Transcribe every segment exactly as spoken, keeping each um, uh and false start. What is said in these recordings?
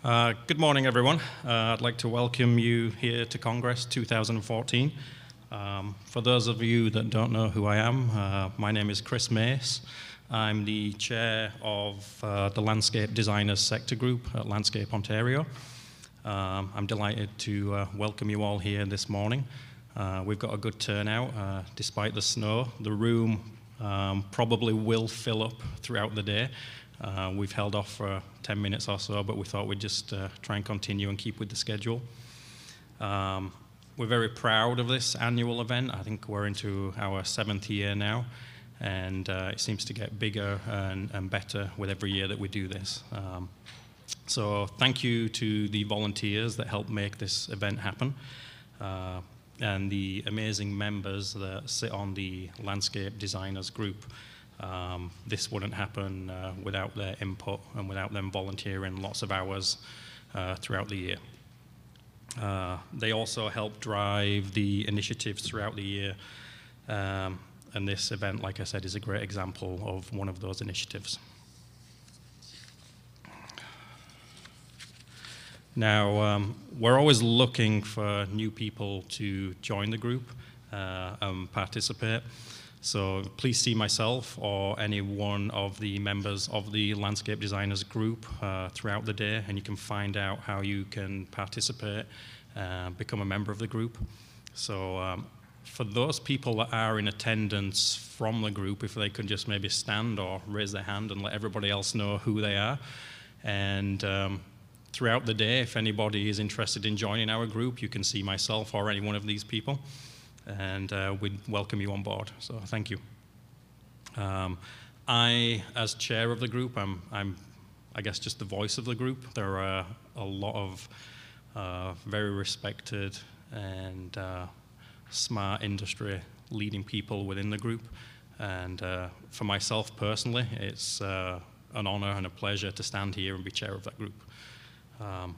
Uh, good morning, everyone. Uh, I'd like to welcome you here to Congress two thousand fourteen. Um, for those of you that don't know who I am, uh, my name is Chris Mace. I'm the chair of uh, the Landscape Designers Sector Group at Landscape Ontario. Um, I'm delighted to uh, welcome you all here this morning. Uh, we've got a good turnout uh, despite the snow. The room um, probably will fill up throughout the day. Uh, we've held off for ten minutes or so, but we thought we'd just uh, try and continue and keep with the schedule. Um, we're very proud of this annual event. I think we're into our seventh year now, and uh, it seems to get bigger and, and better with every year that we do this. Um, so thank you to the volunteers that help make this event happen, uh, and the amazing members that sit on the Landscape Designers Group. Um, this wouldn't happen uh, without their input and without them volunteering lots of hours uh, throughout the year. Uh, they also help drive the initiatives throughout the year, um, and this event, like I said, is a great example of one of those initiatives. Now, um, we're always looking for new people to join the group uh, and participate. So please see myself or any one of the members of the Landscape Designers Group uh, throughout the day, and you can find out how you can participate, uh, become a member of the group. So um, for those people that are in attendance from the group, if they could just maybe stand or raise their hand and let everybody else know who they are. And um, throughout the day, if anybody is interested in joining our group, you can see myself or any one of these people. And uh, we'd welcome you on board. So thank you. Um, I, as chair of the group, I'm, I'm, I guess, just the voice of the group. There are a lot of uh, very respected and uh, smart industry leading people within the group. And uh, for myself personally, it's uh, an honor and a pleasure to stand here and be chair of that group. Um,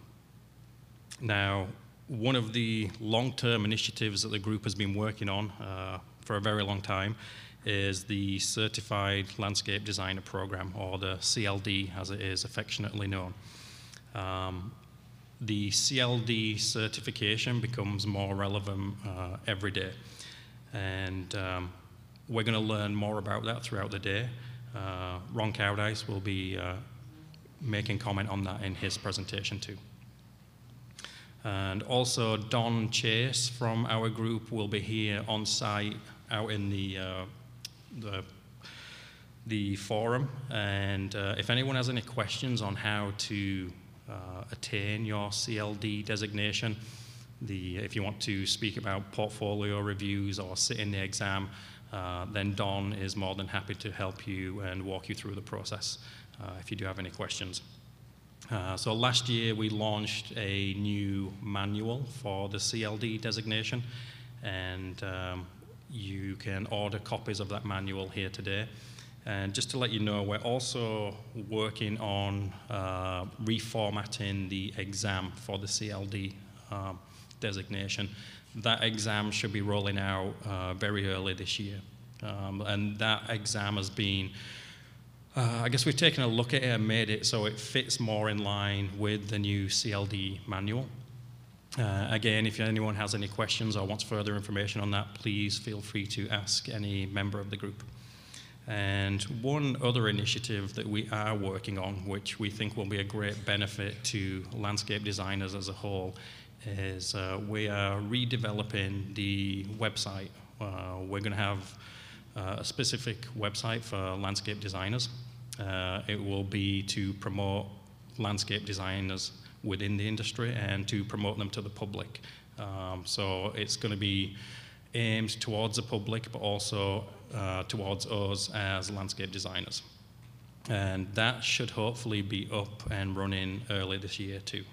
now, one of the long-term initiatives that the group has been working on uh, for a very long time is the Certified Landscape Designer Program, or the C L D as it is affectionately known. Um, the C L D certification becomes more relevant uh, every day, and um, we're going to learn more about that throughout the day. Uh, Ron Cowdice will be uh, making comment on that in his presentation too. And also Don Chase from our group will be here on site out in the, uh, the, the forum. And uh, if anyone has any questions on how to uh, attain your C L D designation, the, if you want to speak about portfolio reviews or sit in the exam, uh, then Don is more than happy to help you and walk you through the process uh, if you do have any questions. Uh, so last year we launched a new manual for the C L D designation, and um, you can order copies of that manual here today. And just to let you know, we're also working on uh, reformatting the exam for the C L D um, designation. That exam should be rolling out uh, very early this year, um, and that exam has been Uh, I guess we've taken a look at it and made it so it fits more in line with the new C L D manual. Uh, again, if anyone has any questions or wants further information on that, please feel free to ask any member of the group. And one other initiative that we are working on, which we think will be a great benefit to landscape designers as a whole, is uh, we are redeveloping the website. Uh, we're going to have Uh, a specific website for landscape designers. Uh, it will be to promote landscape designers within the industry and to promote them to the public. Um, so it's going to be aimed towards the public, but also uh, towards us as landscape designers. And that should hopefully be up and running early this year too.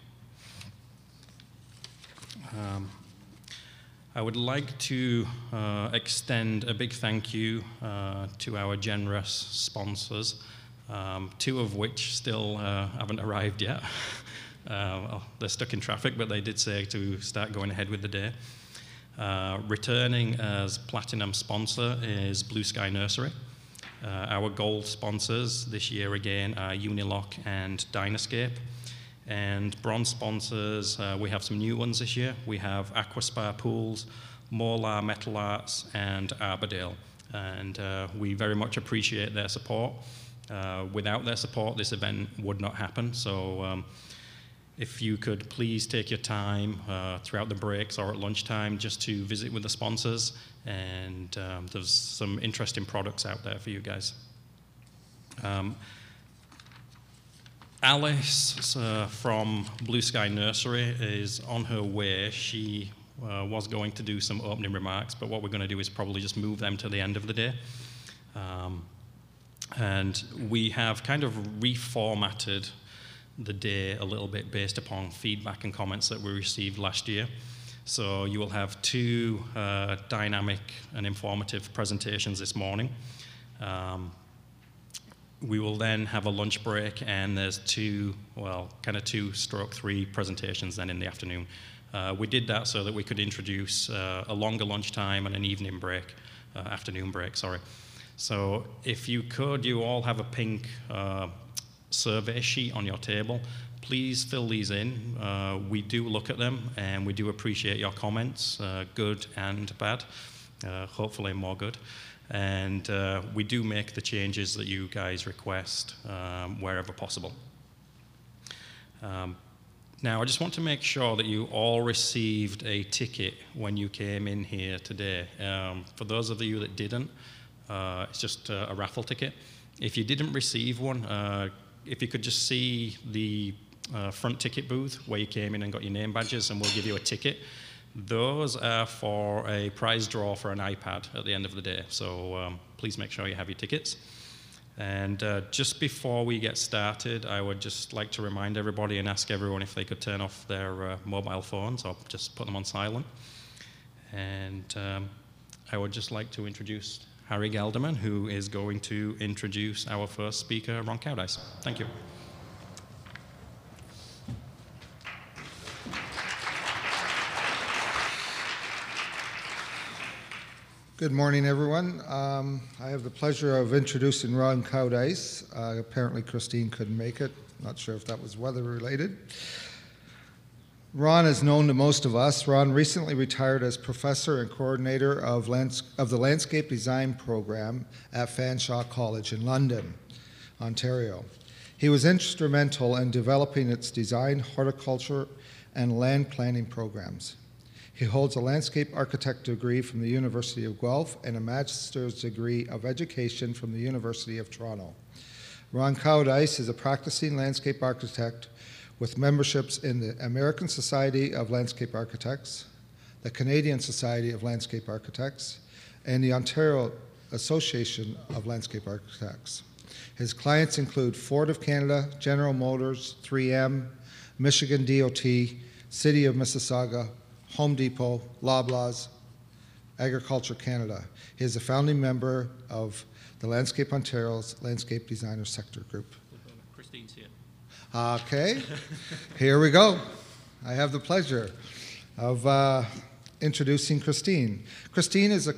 Um, I would like to uh, extend a big thank you uh, to our generous sponsors, um, two of which still uh, haven't arrived yet. uh, well, they're stuck in traffic, but they did say to start going ahead with the day. Uh, returning as platinum sponsor is Blue Sky Nursery. Uh, our gold sponsors this year again are Unilock and Dynascape. And bronze sponsors, uh, we have some new ones this year. We have Aquaspar Pools, Molar Metal Arts, and Arbordale. And uh, we very much appreciate their support. Uh, without their support, this event would not happen. So um, if you could please take your time uh, throughout the breaks or at lunchtime just to visit with the sponsors. And um, there's some interesting products out there for you guys. Um, Alice uh, from Blue Sky Nursery is on her way. She uh, was going to do some opening remarks, but what we're going to do is probably just move them to the end of the day. Um, and we have kind of reformatted the day a little bit based upon feedback and comments that we received last year. So you will have two uh, dynamic and informative presentations this morning. Um, We will then have a lunch break, and there's two, well, kind of two stroke three presentations then in the afternoon. Uh, we did that so that we could introduce uh, a longer lunchtime and an evening break, uh, afternoon break, sorry. So if you could, you all have a pink uh, survey sheet on your table. Please fill these in. Uh, we do look at them, and we do appreciate your comments, uh, good and bad, uh, hopefully more good. And uh, we do make the changes that you guys request um, wherever possible. Um, now, I just want to make sure that you all received a ticket when you came in here today. Um, for those of you that didn't, uh, it's just a, a raffle ticket. If you didn't receive one, uh, if you could just see the uh, front ticket booth where you came in and got your name badges, and we'll give you a ticket. Those are for a prize draw for an iPad at the end of the day, so um, please make sure you have your tickets. And uh, just before we get started, I would just like to remind everybody and ask everyone if they could turn off their uh, mobile phones or just put them on silent. And um, I would just like to introduce Harry Gelderman, who is going to introduce our first speaker, Ron Cowdice. Thank you. Good morning, everyone. Um, I have the pleasure of introducing Ron Cowdice. Uh, apparently, Christine couldn't make it. Not sure if that was weather-related. Ron is known to most of us. Ron recently retired as professor and coordinator of, lands of the Landscape Design Program at Fanshawe College in London, Ontario. He was instrumental in developing its design, horticulture, and land planning programs. He holds a landscape architect degree from the University of Guelph and a master's degree of education from the University of Toronto. Ron Cowdice is a practicing landscape architect with memberships in the American Society of Landscape Architects, the Canadian Society of Landscape Architects, and the Ontario Association of Landscape Architects. His clients include Ford of Canada, General Motors, three M, Michigan D O T, City of Mississauga, Home Depot, Loblaws, Agriculture Canada. He is a founding member of the Landscape Ontario's Landscape Designer Sector Group. Christine's here. Okay, here we go. I have the pleasure of uh, introducing Christine. Christine is a,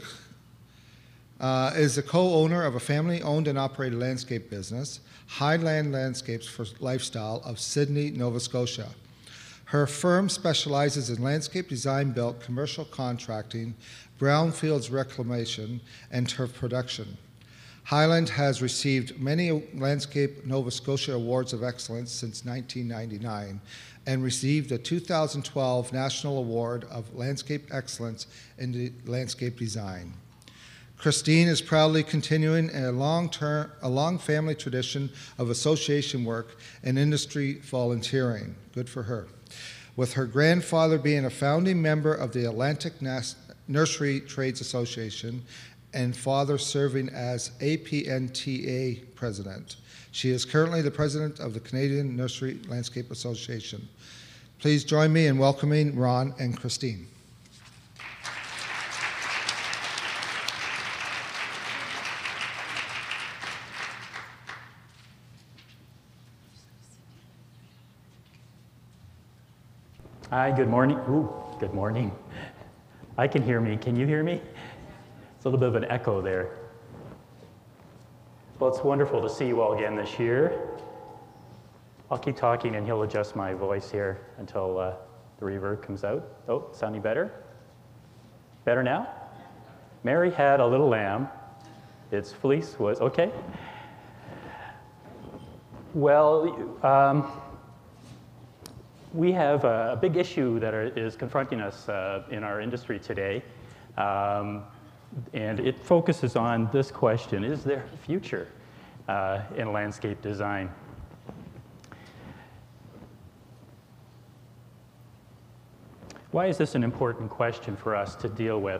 uh, is a co-owner of a family-owned and operated landscape business, Highland Landscapes for Lifestyle of Sydney, Nova Scotia. Her firm specializes in landscape design, built, commercial contracting, brownfields reclamation, and turf production. Highland has received many Landscape Nova Scotia Awards of Excellence since nineteen ninety-nine and received a two thousand twelve National Award of Landscape Excellence in Landscape Design. Christine is proudly continuing a long-term, a long family tradition of association work and industry volunteering. Good for her. With her grandfather being a founding member of the Atlantic Nursery Trades Association and father serving as A P N T A president. She is currently the president of the Canadian Nursery Landscape Association. Please join me in welcoming Ron and Christine. Hi, good morning. Ooh, good morning. I can hear me. Can you hear me? It's a little bit of an echo there. Well, it's wonderful to see you all again this year. I'll keep talking and he'll adjust my voice here until uh, the reverb comes out. Oh, sounding better? Better now? Mary had a little lamb. Its fleece was, okay. Well, um, we have a big issue that are, is confronting us uh, in our industry today. Um, and it focuses on this question: is there a future uh, in landscape design? Why is this an important question for us to deal with?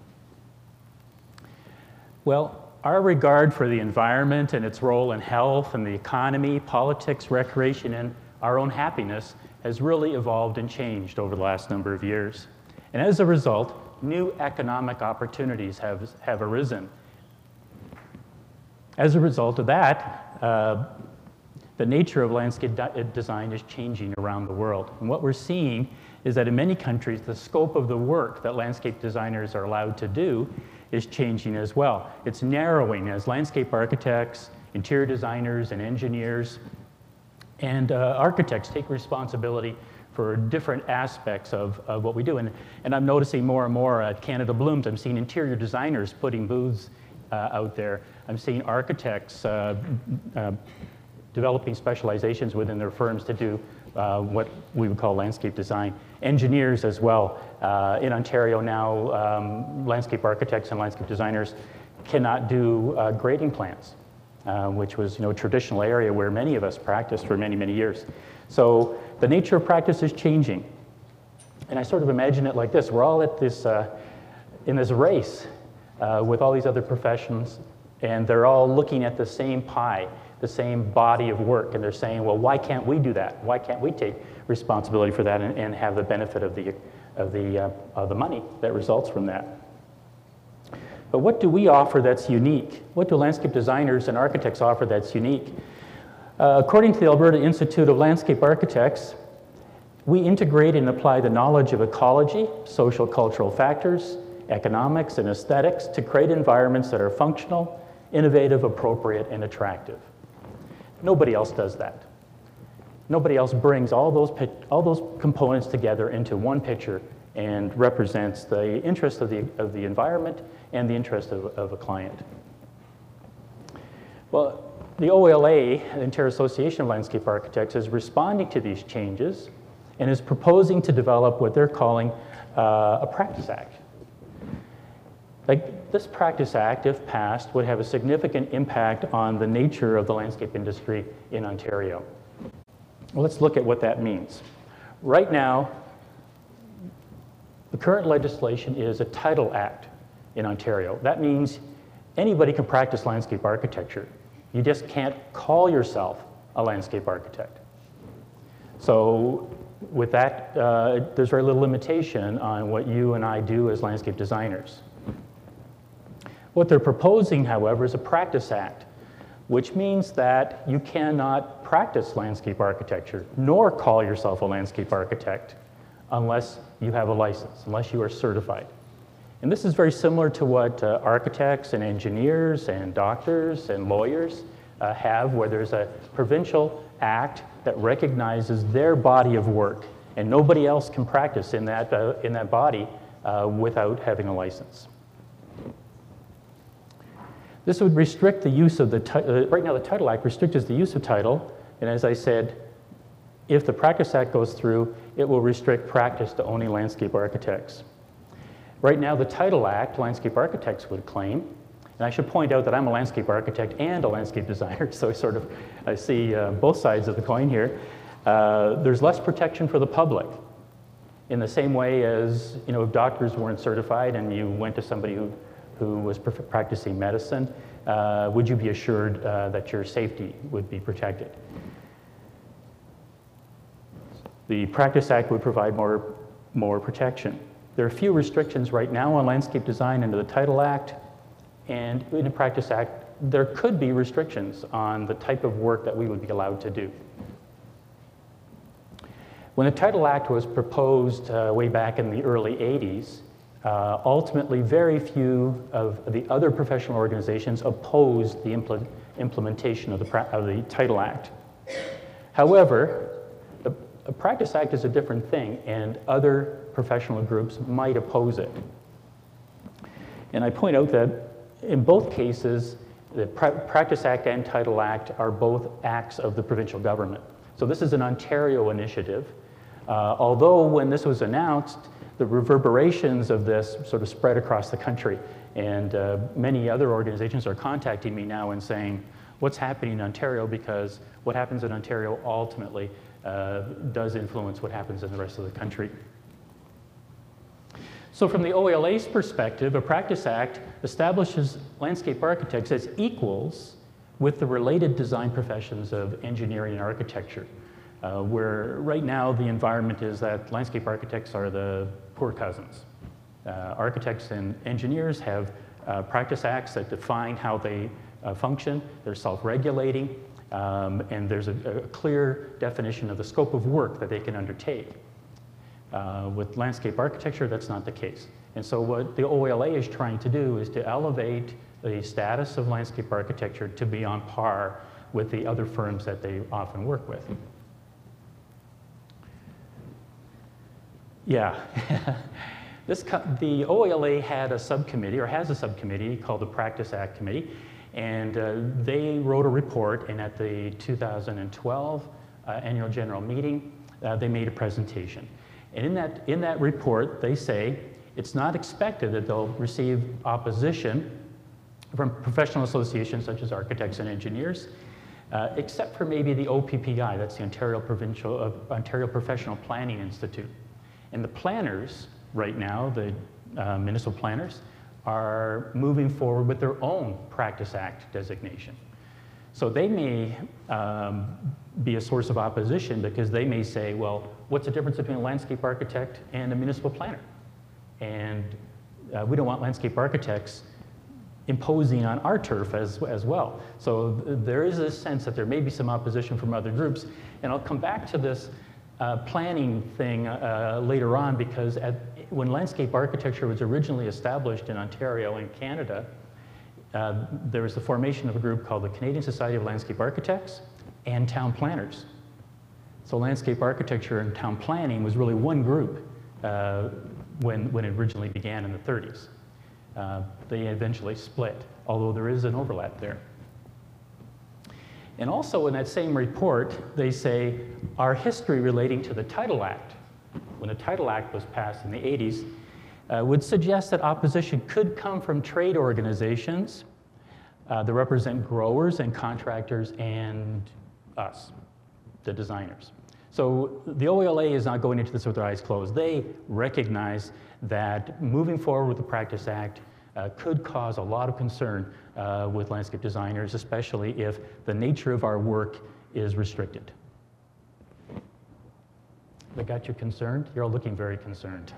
Well, our regard for the environment and its role in health and the economy, politics, recreation, and our own happiness has really evolved and changed over the last number of years. And as a result, new economic opportunities have, have arisen. As a result of that, uh, the nature of landscape de design is changing around the world. And what we're seeing is that in many countries, the scope of the work that landscape designers are allowed to do is changing as well. It's narrowing as landscape architects, interior designers, and engineers and uh, architects take responsibility for different aspects of, of what we do. And, and I'm noticing more and more at Canada Blooms, I'm seeing interior designers putting booths uh, out there. I'm seeing architects uh, uh, developing specializations within their firms to do uh, what we would call landscape design. Engineers as well. Uh, in Ontario now, um, landscape architects and landscape designers cannot do uh, grading plans, uh, which was, you know, a traditional area where many of us practiced for many, many years. So the nature of practice is changing. And I sort of imagine it like this. We're all at this, uh, in this race uh, with all these other professions, and they're all looking at the same pie, the same body of work, and they're saying, well, why can't we do that? Why can't we take responsibility for that and, and have the benefit of the, of, the, uh, of the money that results from that? But what do we offer that's unique? What do landscape designers and architects offer that's unique? Uh, according to the Alberta Institute of Landscape Architects, we integrate and apply the knowledge of ecology, social cultural factors, economics, and aesthetics to create environments that are functional, innovative, appropriate, and attractive. Nobody else does that. Nobody else brings all those, all those components together into one picture and represents the interest of the, of the environment and the interest of, of a client. Well, the O L A, the Ontario Association of Landscape Architects, is responding to these changes and is proposing to develop what they're calling uh, a Practice Act. Like, this Practice Act, if passed, would have a significant impact on the nature of the landscape industry in Ontario. Well, let's look at what that means. Right now, the current legislation is a Title Act in Ontario. That means anybody can practice landscape architecture. You just can't call yourself a landscape architect. So with that, uh, there's very little limitation on what you and I do as landscape designers. What they're proposing, however, is a Practice Act, which means that you cannot practice landscape architecture, nor call yourself a landscape architect, unless you have a license, unless you are certified. And this is very similar to what uh, architects and engineers and doctors and lawyers uh, have, where there's a provincial act that recognizes their body of work, and nobody else can practice in that, uh, in that body uh, without having a license. This would restrict the use of the, uh, right now the Title Act restricts the use of title, and as I said, if the Practice Act goes through, it will restrict practice to only landscape architects. Right now, the Title Act, landscape architects would claim, and I should point out that I'm a landscape architect and a landscape designer, so I sort of, I see uh, both sides of the coin here. Uh, there's less protection for the public, in the same way as, you know, if doctors weren't certified and you went to somebody who, who was practicing medicine, uh, would you be assured uh, that your safety would be protected? The Practice Act would provide more, more protection. There are few restrictions right now on landscape design under the Title Act, and in the Practice Act, there could be restrictions on the type of work that we would be allowed to do. When the Title Act was proposed uh, way back in the early eighties, uh, ultimately very few of the other professional organizations opposed the impl implementation of the, of the Title Act. However, a, a Practice Act is a different thing, and other professional groups might oppose it. And I point out that in both cases, the pra Practice Act and Title Act are both acts of the provincial government. So this is an Ontario initiative. Uh, although when this was announced, the reverberations of this sort of spread across the country. And uh, many other organizations are contacting me now and saying, what's happening in Ontario? Because what happens in Ontario ultimately uh, does influence what happens in the rest of the country. So from the O A L A's perspective, a Practice Act establishes landscape architects as equals with the related design professions of engineering and architecture, uh, where right now the environment is that landscape architects are the poor cousins. Uh, architects and engineers have uh, Practice Acts that define how they uh, function. They're self-regulating, um, and there's a, a clear definition of the scope of work that they can undertake. Uh, with landscape architecture, that's not the case. And so what the O A L A is trying to do is to elevate the status of landscape architecture to be on par with the other firms that they often work with. Yeah. This the O A L A had a subcommittee, or has a subcommittee, called the Practice Act Committee, and uh, they wrote a report, and at the two thousand twelve uh, annual general meeting, uh, they made a presentation. And in that, in that report, they say it's not expected that they'll receive opposition from professional associations such as architects and engineers, uh, except for maybe the O P P I, that's the Ontario, Provincial, uh, Ontario Professional Planning Institute. And the planners right now, the uh, municipal planners, are moving forward with their own Practice Act designation. So they may um, be a source of opposition because they may say, well, what's the difference between a landscape architect and a municipal planner? And uh, we don't want landscape architects imposing on our turf as, as well. So th there is a sense that there may be some opposition from other groups. And I'll come back to this uh, planning thing uh, later on, because at, when landscape architecture was originally established in Ontario and Canada, uh, there was the formation of a group called the Canadian Society of Landscape Architects and Town Planners. So landscape architecture and town planning was really one group uh, when, when it originally began in the thirties. Uh, they eventually split, although there is an overlap there. And also in that same report, they say our history relating to the Title Act, when the Title Act was passed in the eighties, uh, would suggest that opposition could come from trade organizations uh, that represent growers and contractors and us, the designers. So the O A L A is not going into this with their eyes closed. They recognize that moving forward with the Practice Act uh, could cause a lot of concern uh, with landscape designers, especially if the nature of our work is restricted. That got you concerned? You're all looking very concerned.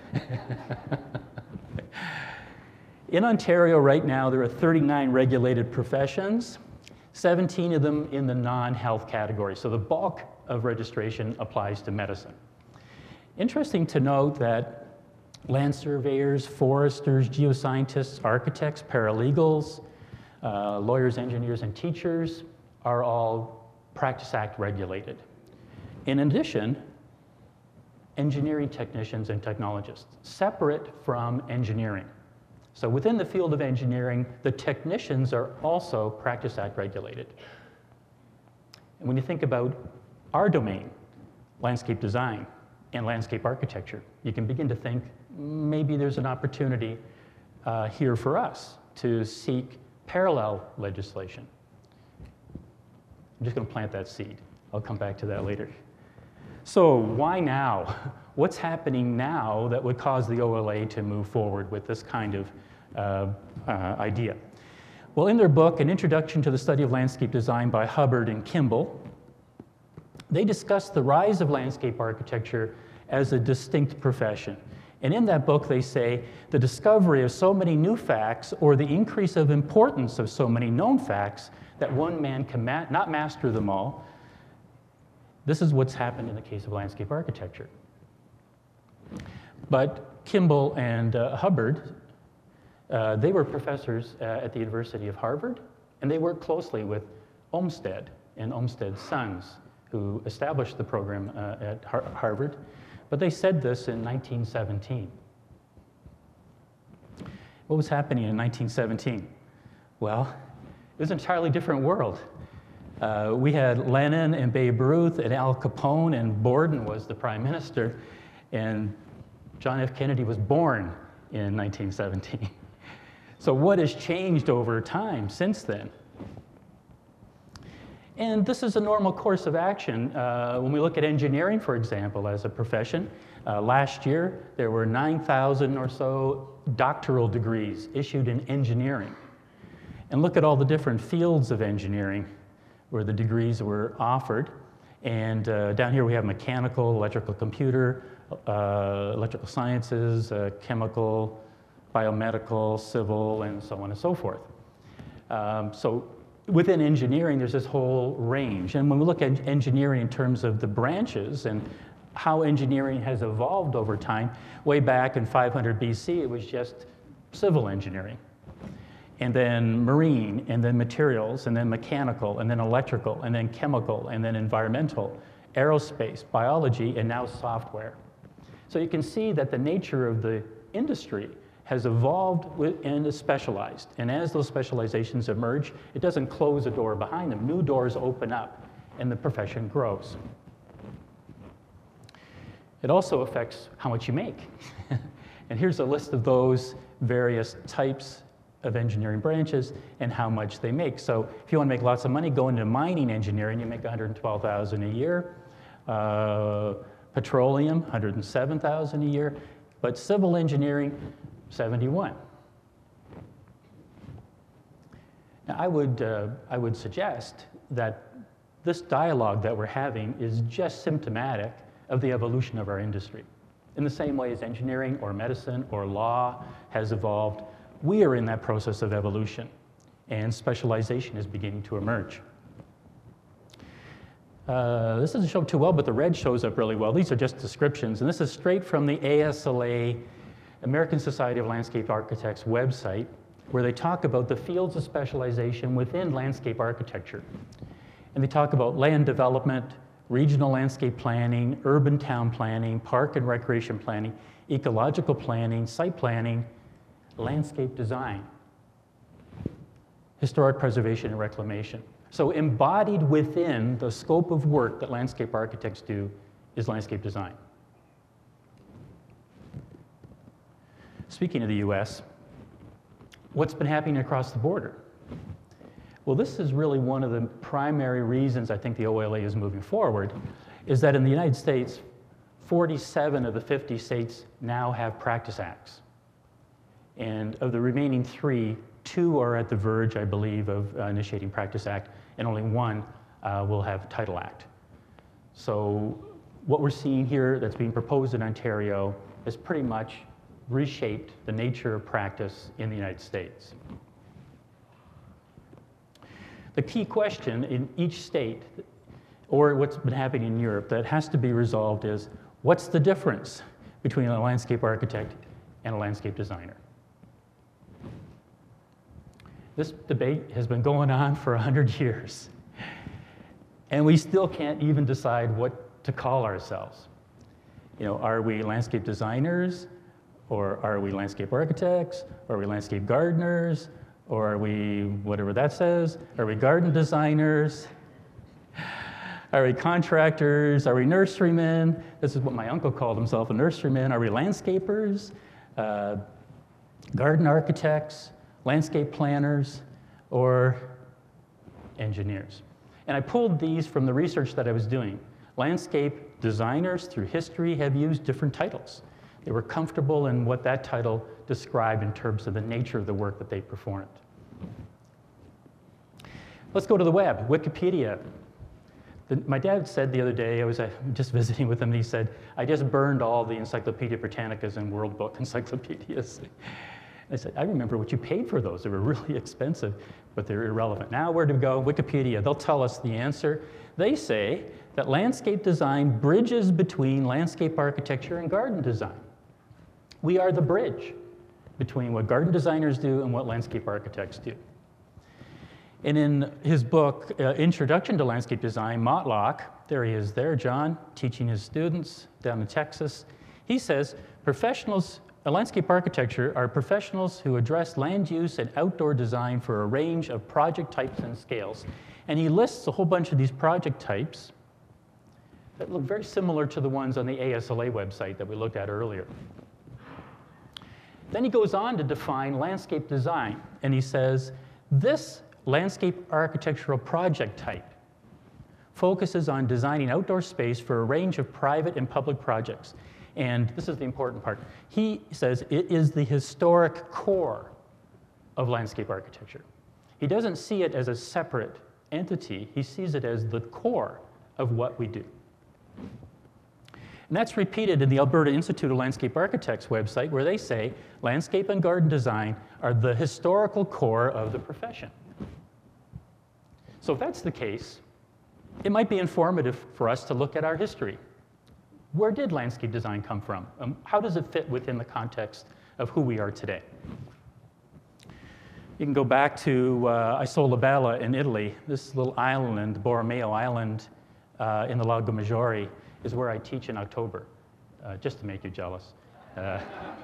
In Ontario right now, there are thirty-nine regulated professions, seventeen of them in the non-health category. So the bulk of registration applies to medicine. Interesting to note that land surveyors, foresters, geoscientists, architects, paralegals, uh, lawyers, engineers, and teachers are all Practice Act regulated. In addition, engineering technicians and technologists, separate from engineering. So within the field of engineering, the technicians are also Practice Act regulated. And when you think about our domain, landscape design and landscape architecture, you can begin to think maybe there's an opportunity uh, here for us to seek parallel legislation. I'm just going to plant that seed. I'll come back to that later. So why now? What's happening now that would cause the O A L A to move forward with this kind of uh, uh, idea? Well, in their book, An Introduction to the Study of Landscape Design by Hubbard and Kimball, they discuss the rise of landscape architecture as a distinct profession. And in that book, they say the discovery of so many new facts or the increase of importance of so many known facts that one man can ma- not master them all. This is what's happened in the case of landscape architecture. But Kimball and uh, Hubbard, uh, they were professors uh, at the University of Harvard, and they worked closely with Olmsted and Olmsted's sons who established the program uh, at Har Harvard, but they said this in nineteen seventeen. What was happening in nineteen seventeen? Well, it was an entirely different world. Uh, we had Lenin and Babe Ruth and Al Capone, and Borden was the prime minister, and John F. Kennedy was born in nineteen seventeen. So what has changed over time since then? And this is a normal course of action. Uh, when we look at engineering, for example, as a profession, uh, last year there were nine thousand or so doctoral degrees issued in engineering. And look at all the different fields of engineering where the degrees were offered. And uh, down here we have mechanical, electrical computer, uh, electrical sciences, uh, chemical, biomedical, civil, and so on and so forth. Um, so within engineering, there's this whole range. And when we look at engineering in terms of the branches and how engineering has evolved over time, way back in five hundred B C, it was just civil engineering. And then marine, and then materials, and then mechanical, and then electrical, and then chemical, and then environmental, aerospace, biology, and now software. So you can see that the nature of the industry has evolved and is specialized. And as those specializations emerge, it doesn't close a door behind them. New doors open up, and the profession grows. It also affects how much you make. And here's a list of those various types of engineering branches and how much they make. So if you want to make lots of money, go into mining engineering, you make one hundred twelve thousand dollars a year. Uh, petroleum, one hundred seven thousand dollars a year. But civil engineering, seventy-one. Now, I would, uh, I would suggest that this dialogue that we're having is just symptomatic of the evolution of our industry. In the same way as engineering or medicine or law has evolved, we are in that process of evolution, and specialization is beginning to emerge. Uh, this doesn't show up too well, but the red shows up really well. These are just descriptions, and this is straight from the A S L A, American Society of Landscape Architects website, where they talk about the fields of specialization within landscape architecture. And they talk about land development, regional landscape planning, urban town planning, park and recreation planning, ecological planning, site planning, landscape design, historic preservation and reclamation. So embodied within the scope of work that landscape architects do is landscape design. Speaking of the U S, what's been happening across the border? Well, this is really one of the primary reasons I think the O L A is moving forward, is that in the United States, forty-seven of the fifty states now have practice acts. And of the remaining three, two are at the verge, I believe, of uh, initiating Practice Act, and only one uh, will have Title Act. So what we're seeing here that's being proposed in Ontario has pretty much reshaped the nature of practice in the United States. The key question in each state, or what's been happening in Europe, that has to be resolved is, what's the difference between a landscape architect and a landscape designer? This debate has been going on for one hundred years, and we still can't even decide what to call ourselves. You know, are we landscape designers, or are we landscape architects, or are we landscape gardeners, or are we whatever that says? Are we garden designers? Are we contractors? Are we nurserymen? This is what my uncle called himself, a nurseryman. Are we landscapers, uh, garden architects, landscape planners, or engineers? And I pulled these from the research that I was doing. Landscape designers through history have used different titles. They were comfortable in what that title described in terms of the nature of the work that they performed. Let's go to the web, Wikipedia. The, my dad said the other day, I was uh, just visiting with him, and he said, I just burned all the Encyclopedia Britannicas and World Book encyclopedias. I said, I remember what you paid for those. They were really expensive, but they're irrelevant. Now where to go? Wikipedia, they'll tell us the answer. They say that landscape design bridges between landscape architecture and garden design. We are the bridge between what garden designers do and what landscape architects do. And in his book, uh, Introduction to Landscape Design, Motlach, there he is there, John, teaching his students down in Texas, he says, professionals, uh, landscape architecture are professionals who address land use and outdoor design for a range of project types and scales. And he lists a whole bunch of these project types that look very similar to the ones on the A S L A website that we looked at earlier. Then he goes on to define landscape design, and he says, this landscape architectural project type focuses on designing outdoor space for a range of private and public projects. And this is the important part. He says it is the historic core of landscape architecture. He doesn't see it as a separate entity. He sees it as the core of what we do. And that's repeated in the Alberta Institute of Landscape Architects website, where they say landscape and garden design are the historical core of the profession. So if that's the case, it might be informative for us to look at our history. Where did landscape design come from? Um, how does it fit within the context of who we are today? You can go back to uh, Isola Bella in Italy. This little island, Borromeo Island uh, in the Lago Maggiore, is where I teach in October, uh, just to make you jealous. Uh,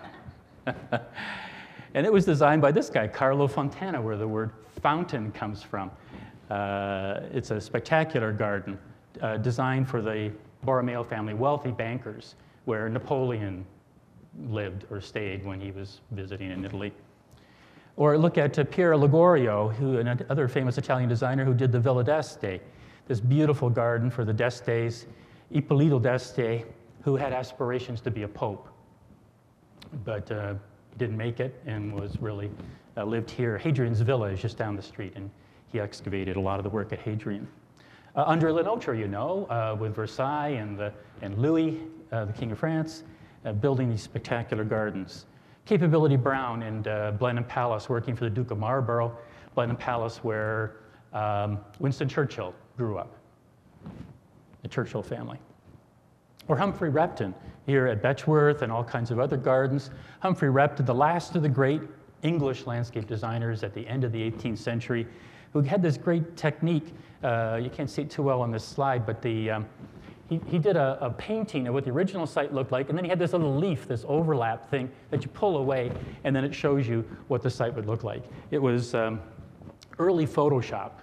and it was designed by this guy, Carlo Fontana, where the word fountain comes from. Uh, it's a spectacular garden uh, designed for the Borromeo family, wealthy bankers, where Napoleon lived or stayed when he was visiting in Italy. Or look at uh, Piero Ligorio, who, another famous Italian designer who did the Villa d'Este, this beautiful garden for the d'Estes. Ippolito d'Este, who had aspirations to be a pope, but uh, didn't make it and was really uh, lived here. Hadrian's Villa is just down the street, and he excavated a lot of the work at Hadrian. Uh, André Le Nôtre, you know, uh, with Versailles and, the, and Louis, uh, the King of France, uh, building these spectacular gardens. Capability Brown and uh, Blenheim Palace, working for the Duke of Marlborough. Blenheim Palace, where um, Winston Churchill grew up, the Churchill family. Or Humphrey Repton, here at Betchworth and all kinds of other gardens. Humphrey Repton, the last of the great English landscape designers at the end of the eighteenth century, who had this great technique. Uh, you can't see it too well on this slide, but the, um, he, he did a, a painting of what the original site looked like, and then he had this little leaf, this overlap thing that you pull away, and then it shows you what the site would look like. It was um, early Photoshop.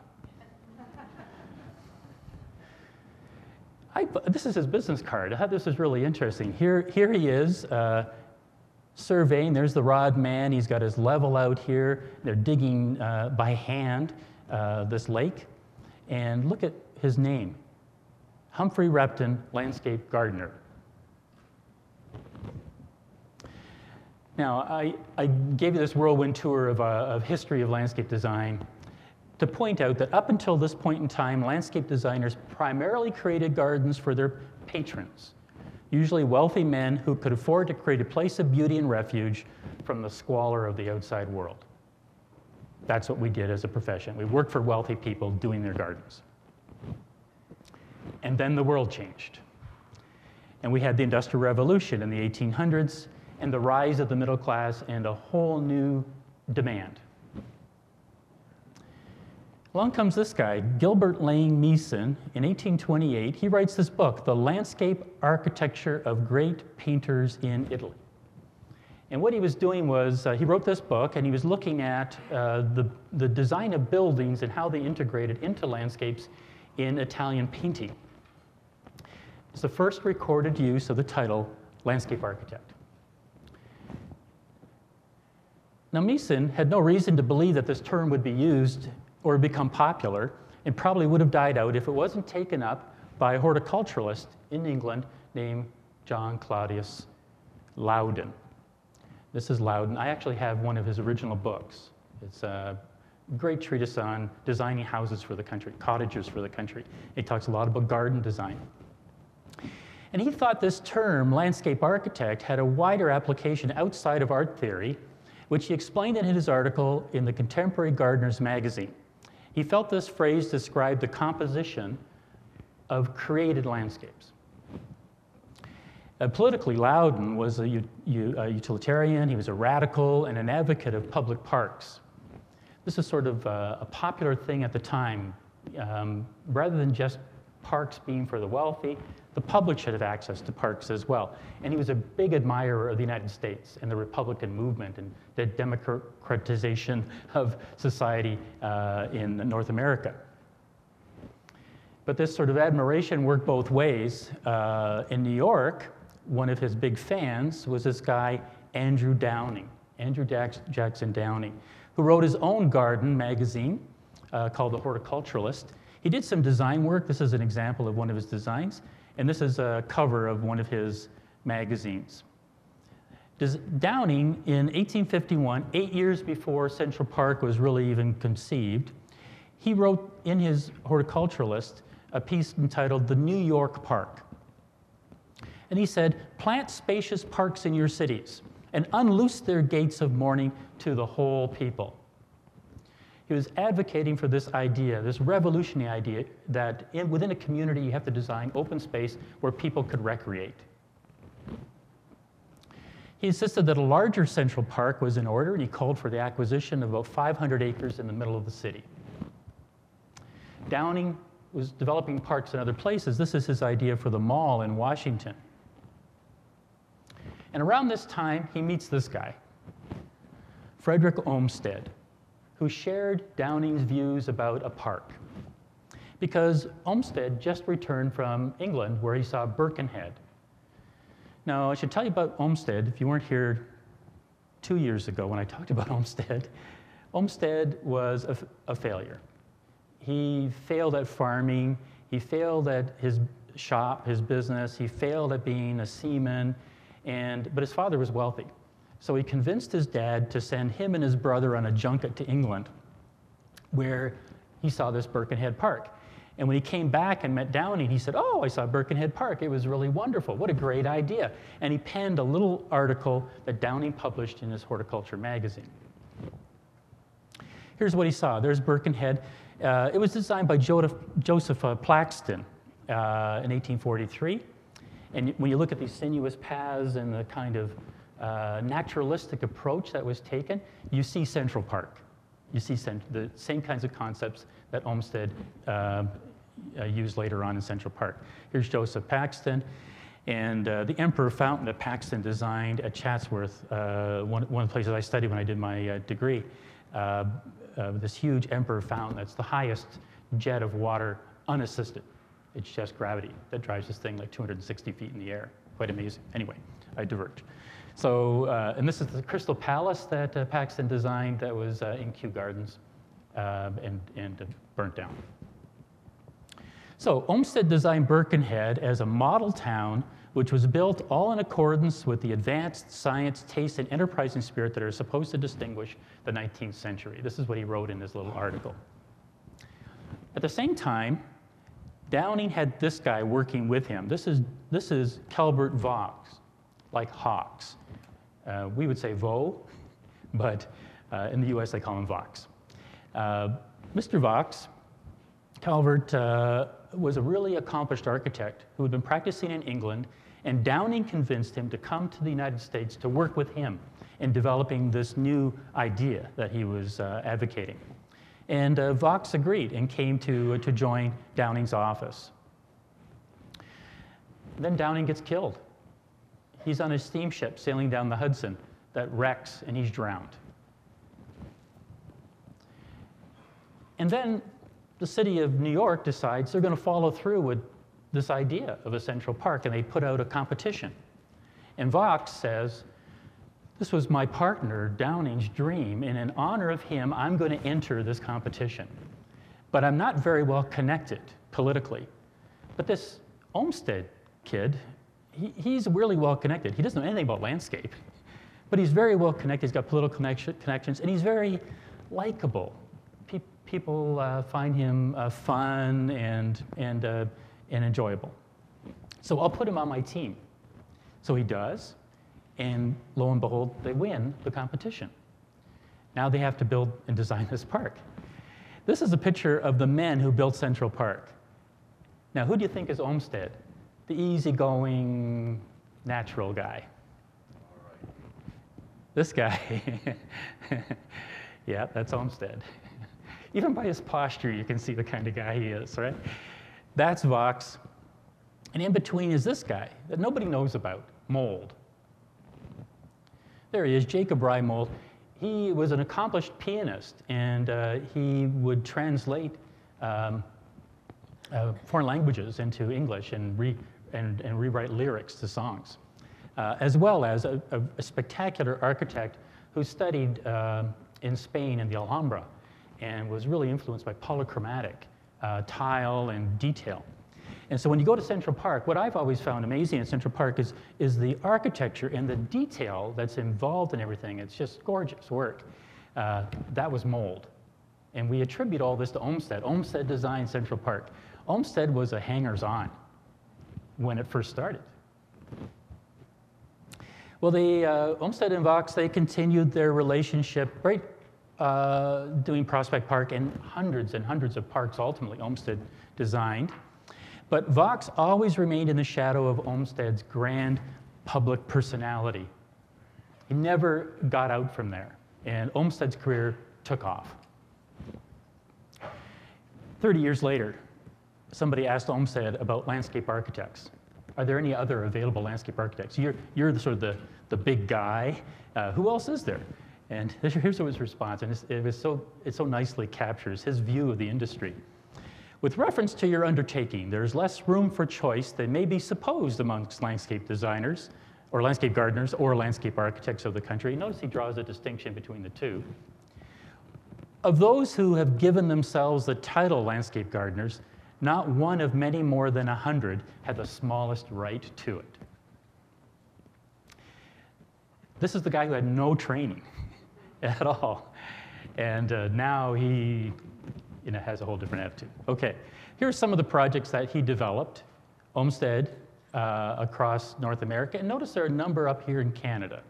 I, this is his business card. I thought this was really interesting. Here, here he is uh, surveying. There's the rod man. He's got his level out here. They're digging uh, by hand uh, this lake. And look at his name, Humphrey Repton, landscape gardener. Now, I, I gave you this whirlwind tour of, uh, of history of landscape design to point out that up until this point in time, landscape designers primarily created gardens for their patrons, usually wealthy men who could afford to create a place of beauty and refuge from the squalor of the outside world. That's what we did as a profession. We worked for wealthy people doing their gardens. And then the world changed. And we had the Industrial Revolution in the eighteen hundreds and the rise of the middle class and a whole new demand. Along comes this guy, Gilbert Lane Meeson, in eighteen twenty-eight. He writes this book, The Landscape Architecture of Great Painters in Italy. And what he was doing was, uh, he wrote this book, and he was looking at uh, the, the design of buildings and how they integrated into landscapes in Italian painting. It's the first recorded use of the title landscape architect. Now, Meeson had no reason to believe that this term would be used or become popular, and probably would have died out if it wasn't taken up by a horticulturalist in England named John Claudius Loudon. This is Loudon. I actually have one of his original books. It's a great treatise on designing houses for the country, cottages for the country. He talks a lot about garden design. And he thought this term, landscape architect, had a wider application outside of art theory, which he explained in his article in the Contemporary Gardener's magazine. He felt this phrase described the composition of created landscapes. Uh, politically, Loudon was a, u- u- a utilitarian, he was a radical, and an advocate of public parks. this is sort of a, a popular thing at the time. Um, rather than just parks being for the wealthy, the public should have access to parks as well. And he was a big admirer of the United States and the Republican movement and the democratization of society uh, in North America. But this sort of admiration worked both ways. Uh, in New York, one of his big fans was this guy, Andrew Downing, Andrew Jackson Downing, who wrote his own garden magazine uh, called The Horticulturalist. He did some design work. This is an example of one of his designs. And this is a cover of one of his magazines. Downing, in eighteen fifty-one, eight years before Central Park was really even conceived, he wrote in his Horticulturalist a piece entitled The New York Park. And he said, plant spacious parks in your cities and unloose their gates of mourning to the whole people. He was advocating for this idea, this revolutionary idea, that in, within a community you have to design open space where people could recreate. He insisted that a larger Central Park was in order, and he called for the acquisition of about five hundred acres in the middle of the city. Downing was developing parks in other places. This is his idea for the mall in Washington. And around this time, he meets this guy, Frederick Olmsted, who shared Downing's views about a park. Because Olmsted just returned from England, where he saw Birkenhead. Now, I should tell you about Olmsted, if you weren't here two years ago when I talked about Olmsted. Olmsted was a, a failure. He failed at farming, he failed at his shop, his business, he failed at being a seaman, and, but his father was wealthy. So he convinced his dad to send him and his brother on a junket to England, where he saw this Birkenhead Park. And when he came back and met Downing, he said, oh, I saw Birkenhead Park. It was really wonderful. What a great idea. And he penned a little article that Downing published in his Horticulture magazine. Here's what he saw. There's Birkenhead. Uh, it was designed by Joseph, Joseph uh, Plaxton uh, in eighteen forty-three. And when you look at these sinuous paths and the kind of uh, naturalistic approach that was taken, you see Central Park. You see the same kinds of concepts that Olmsted uh, uh, used later on in Central Park. Here's Joseph Paxton, and uh, the Emperor Fountain that Paxton designed at Chatsworth, uh, one, one of the places I studied when I did my uh, degree. Uh, uh, this huge Emperor Fountain that's the highest jet of water unassisted. It's just gravity that drives this thing like two hundred sixty feet in the air. Quite amazing. Anyway, I diverge. So, uh, and this is the Crystal Palace that uh, Paxton designed that was uh, in Kew Gardens uh, and, and uh, burnt down. So Olmsted designed Birkenhead as a model town which was built all in accordance with the advanced science, taste, and enterprising spirit that are supposed to distinguish the nineteenth century. This is what he wrote in this little article. At the same time, Downing had this guy working with him. This is, this is Calvert Vaux, like Hawks. Uh, we would say Vaux, but uh, in the U S they call him Vaux. Uh, Mister Vaux, Calvert uh, was a really accomplished architect who had been practicing in England, and Downing convinced him to come to the United States to work with him in developing this new idea that he was uh, advocating. And uh, Vaux agreed and came to, uh, to join Downing's office. Then Downing gets killed. He's on a steamship sailing down the Hudson that wrecks, and he's drowned. And then the city of New York decides they're going to follow through with this idea of a Central Park, and they put out a competition. And Vaux says, this was my partner Downing's dream, and in honor of him, I'm going to enter this competition. But I'm not very well connected politically. But this Olmsted kid, he, he's really well connected. He doesn't know anything about landscape, but he's very well connected. He's got political connection, connections, and he's very likable. Pe people uh, find him uh, fun and, and, uh, and enjoyable. So I'll put him on my team. So he does. And lo and behold, they win the competition. Now they have to build and design this park. This is a picture of the men who built Central Park. Now, who do you think is Olmsted? The easygoing, natural guy. All right. This guy, Yeah, that's Olmsted. Even by his posture, you can see the kind of guy he is, right? That's Vaux. And in between is this guy that nobody knows about, Mould. There he is, Jacob Rye Mould. He was an accomplished pianist, and uh, he would translate um, uh, foreign languages into English and, re and, and rewrite lyrics to songs, uh, as well as a, a, a spectacular architect who studied uh, in Spain in the Alhambra and was really influenced by polychromatic uh, tile and detail. And so when you go to Central Park, what I've always found amazing at Central Park is, is the architecture and the detail that's involved in everything. It's just gorgeous work. Uh, that was Mould. And we attribute all this to Olmsted. Olmsted designed Central Park. Olmsted was a hangers-on when it first started. Well, the uh, Olmsted and Vaux, they continued their relationship, right, uh, doing Prospect Park and hundreds and hundreds of parks ultimately Olmsted designed. But Vaux always remained in the shadow of Olmsted's grand public personality. He never got out from there, and Olmsted's career took off. Thirty years later, somebody asked Olmsted about landscape architects. Are there any other available landscape architects? You're, you're the sort of the, the big guy. Uh, who else is there? And here's his response, and it's, it, was so, it so nicely captures his view of the industry. With reference to your undertaking, there is less room for choice than may be supposed amongst landscape designers, or landscape gardeners, or landscape architects of the country. Notice he draws a distinction between the two. Of those who have given themselves the title landscape gardeners, not one of many more than a hundred had the smallest right to it. This is the guy who had no training at all. And uh, now he you know, has a whole different attitude. Okay, here's some of the projects that he developed. Olmsted uh, across North America. And notice there are a number up here in Canada.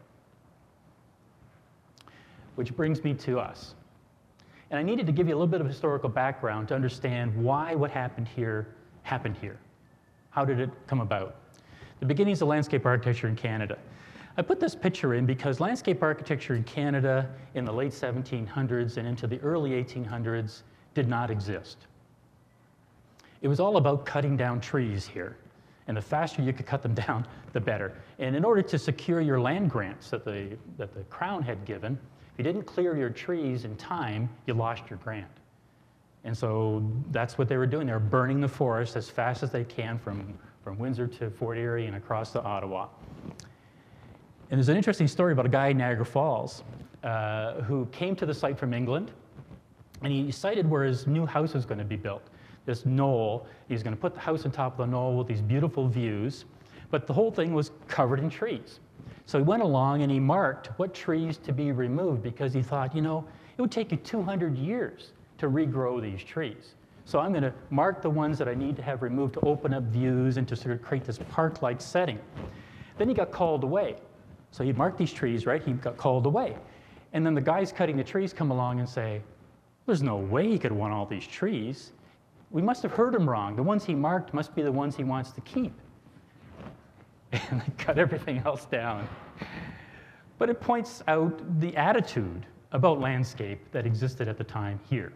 Which brings me to us. And I needed to give you a little bit of historical background to understand why what happened here happened here. How did it come about? The beginnings of landscape architecture in Canada. I put this picture in because landscape architecture in Canada in the late seventeen hundreds and into the early eighteen hundreds did not exist. It was all about cutting down trees here. And the faster you could cut them down, the better. And in order to secure your land grants that the, that the Crown had given, if you didn't clear your trees in time, you lost your grant. And so that's what they were doing. They were burning the forest as fast as they can from, from Windsor to Fort Erie and across to Ottawa. And there's an interesting story about a guy in Niagara Falls uh, who came to the site from England, and he decided where his new house was going to be built. This knoll, he's going to put the house on top of the knoll with these beautiful views, but the whole thing was covered in trees. So he went along and he marked what trees to be removed because he thought, you know, it would take you two hundred years to regrow these trees. So I'm going to mark the ones that I need to have removed to open up views and to sort of create this park-like setting. Then he got called away. So he marked these trees, right? He got called away. And then the guys cutting the trees come along and say, there's no way he could want all these trees. We must have heard him wrong. The ones he marked must be the ones he wants to keep. And they cut everything else down. But it points out the attitude about landscape that existed at the time here.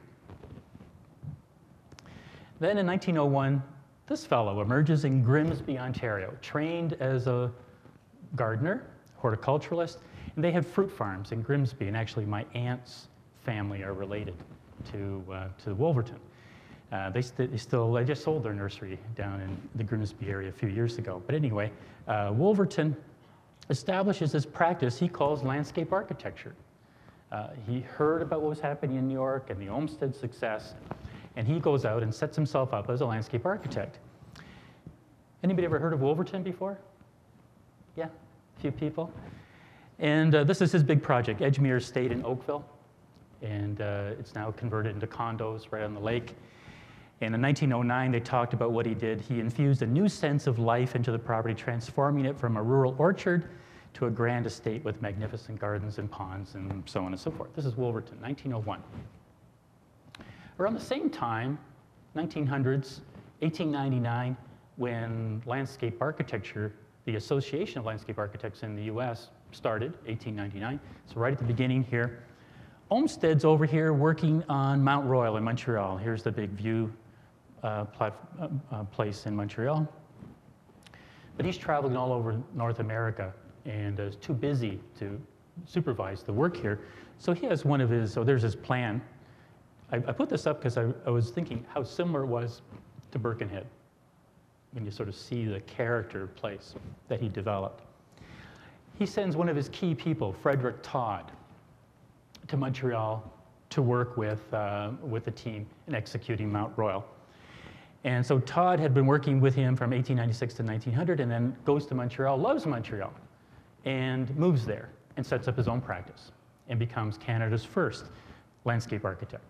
Then in nineteen oh one, this fellow emerges in Grimsby, Ontario, trained as a gardener, horticulturalist, and they had fruit farms in Grimsby, and actually my aunt's family are related to, uh, to Wolverton. Uh, they, st they still, they just sold their nursery down in the Grimsby area a few years ago. But anyway, uh, Wolverton establishes this practice he calls landscape architecture. Uh, he heard about what was happening in New York and the Olmsted success, and he goes out and sets himself up as a landscape architect. Anybody ever heard of Wolverton before? Yeah, a few people. And uh, this is his big project, Edgemere Estate in Oakville. And uh, it's now converted into condos right on the lake. And in nineteen oh nine, they talked about what he did. He infused a new sense of life into the property, transforming it from a rural orchard to a grand estate with magnificent gardens and ponds and so on and so forth. This is Wolverton, nineteen oh one. Around the same time, nineteen hundreds, eighteen ninety-nine, when landscape architecture, the Association of Landscape Architects in the U S started, eighteen ninety-nine, so right at the beginning here, Olmsted's over here working on Mount Royal in Montreal. Here's the big view uh, plat uh, uh, place in Montreal. But he's traveling all over North America and is too busy to supervise the work here. So he has one of his, so there's his plan. I, I put this up because I, I was thinking how similar it was to Birkenhead when you sort of see the character place that he developed. He sends one of his key people, Frederick Todd, to Montreal to work with, uh, with the team in executing Mount Royal. And so Todd had been working with him from eighteen ninety-six to nineteen hundred and then goes to Montreal, loves Montreal, and moves there and sets up his own practice and becomes Canada's first landscape architect.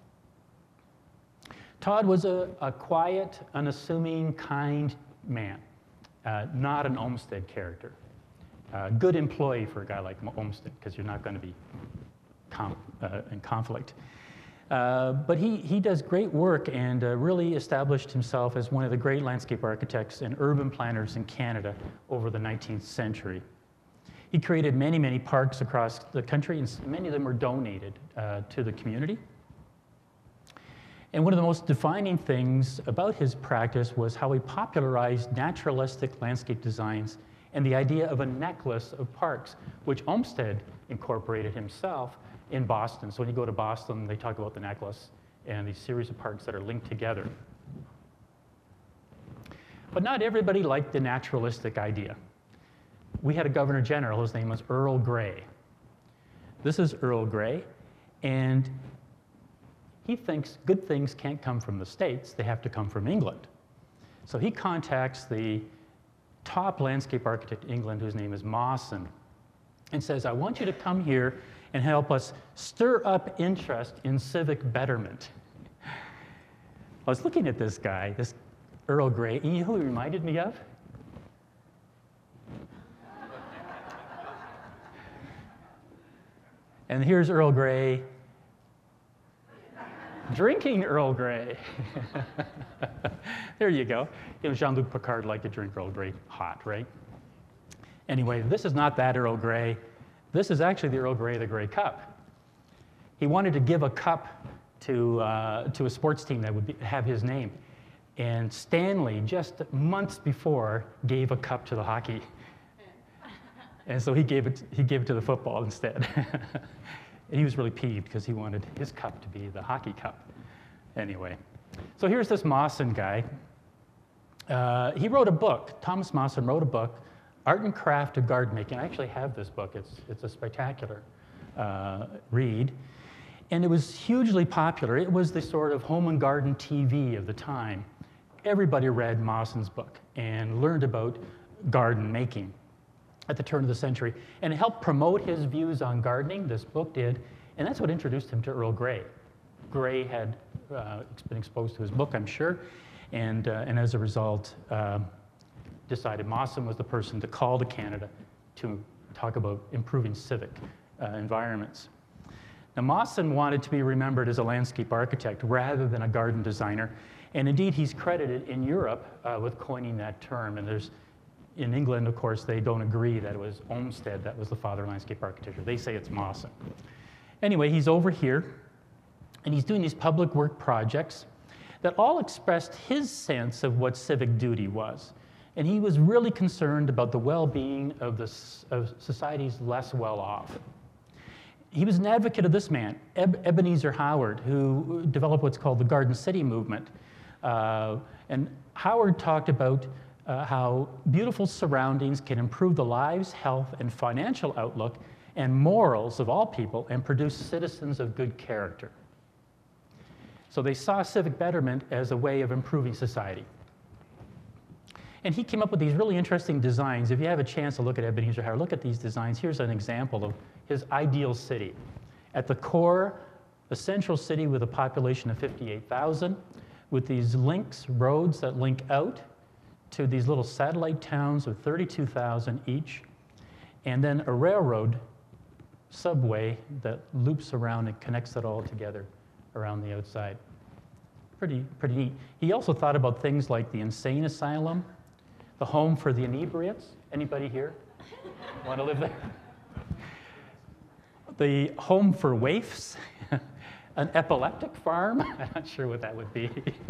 Todd was a, a quiet, unassuming, kind man, uh, not an Olmsted character. Uh, good employee for a guy like Olmsted, because you're not going to be com uh, in conflict. Uh, but he, he does great work and uh, really established himself as one of the great landscape architects and urban planners in Canada over the nineteenth century. He created many, many parks across the country, and many of them were donated uh, to the community. And one of the most defining things about his practice was how he popularized naturalistic landscape designs and the idea of a necklace of parks, which Olmsted incorporated himself in Boston. So when you go to Boston, they talk about the necklace and these series of parks that are linked together. But not everybody liked the naturalistic idea. We had a governor general, his name was Earl Grey. This is Earl Grey, and he thinks good things can't come from the States, they have to come from England. So he contacts the top landscape architect in England, whose name is Mawson, and says, I want you to come here and help us stir up interest in civic betterment. I was looking at this guy, this Earl Grey, and you know who he reminded me of? And here's Earl Grey drinking Earl Grey. There you go. You know, Jean-Luc Picard liked to drink Earl Grey hot, right? Anyway, this is not that Earl Grey. This is actually the Earl Grey, the Grey Cup. He wanted to give a cup to, uh, to a sports team that would be, have his name. And Stanley, just months before, gave a cup to the hockey. And so he gave it, he gave it to the football instead. And he was really peeved because he wanted his cup to be the hockey cup. Anyway, so here's this Mawson guy. Uh, he wrote a book. Thomas Mawson wrote a book, Art and Craft of Garden Making. I actually have this book. It's, it's a spectacular uh, read. And it was hugely popular. It was the sort of home and garden T V of the time. Everybody read Mawson's book and learned about garden making at the turn of the century. And it helped promote his views on gardening, this book did, and that's what introduced him to Earl Grey. Grey had uh, been exposed to his book, I'm sure, and, uh, and as a result, uh, decided Mawson was the person to call to Canada to talk about improving civic uh, environments. Now, Mawson wanted to be remembered as a landscape architect rather than a garden designer, and indeed he's credited in Europe uh, with coining that term, and there's in England, of course, they don't agree that it was Olmsted that was the father of landscape architecture. They say it's Mawson. Anyway, he's over here, and he's doing these public work projects that all expressed his sense of what civic duty was. And he was really concerned about the well-being of, the, of society's less well-off. He was an advocate of this man, Eb Ebenezer Howard, who developed what's called the Garden City movement. Uh, and Howard talked about Uh, how beautiful surroundings can improve the lives, health, and financial outlook and morals of all people and produce citizens of good character. So they saw civic betterment as a way of improving society. And he came up with these really interesting designs. If you have a chance to look at Ebenezer Howard, look at these designs. Here's an example of his ideal city. At the core, a central city with a population of fifty-eight thousand, with these links, roads that link out to these little satellite towns of thirty-two thousand each, and then a railroad subway that loops around and connects it all together around the outside. Pretty, pretty neat. He also thought about things like the insane asylum, the home for the inebriates. Anybody here want to live there? the home for waifs, an epileptic farm. I'm not sure what that would be.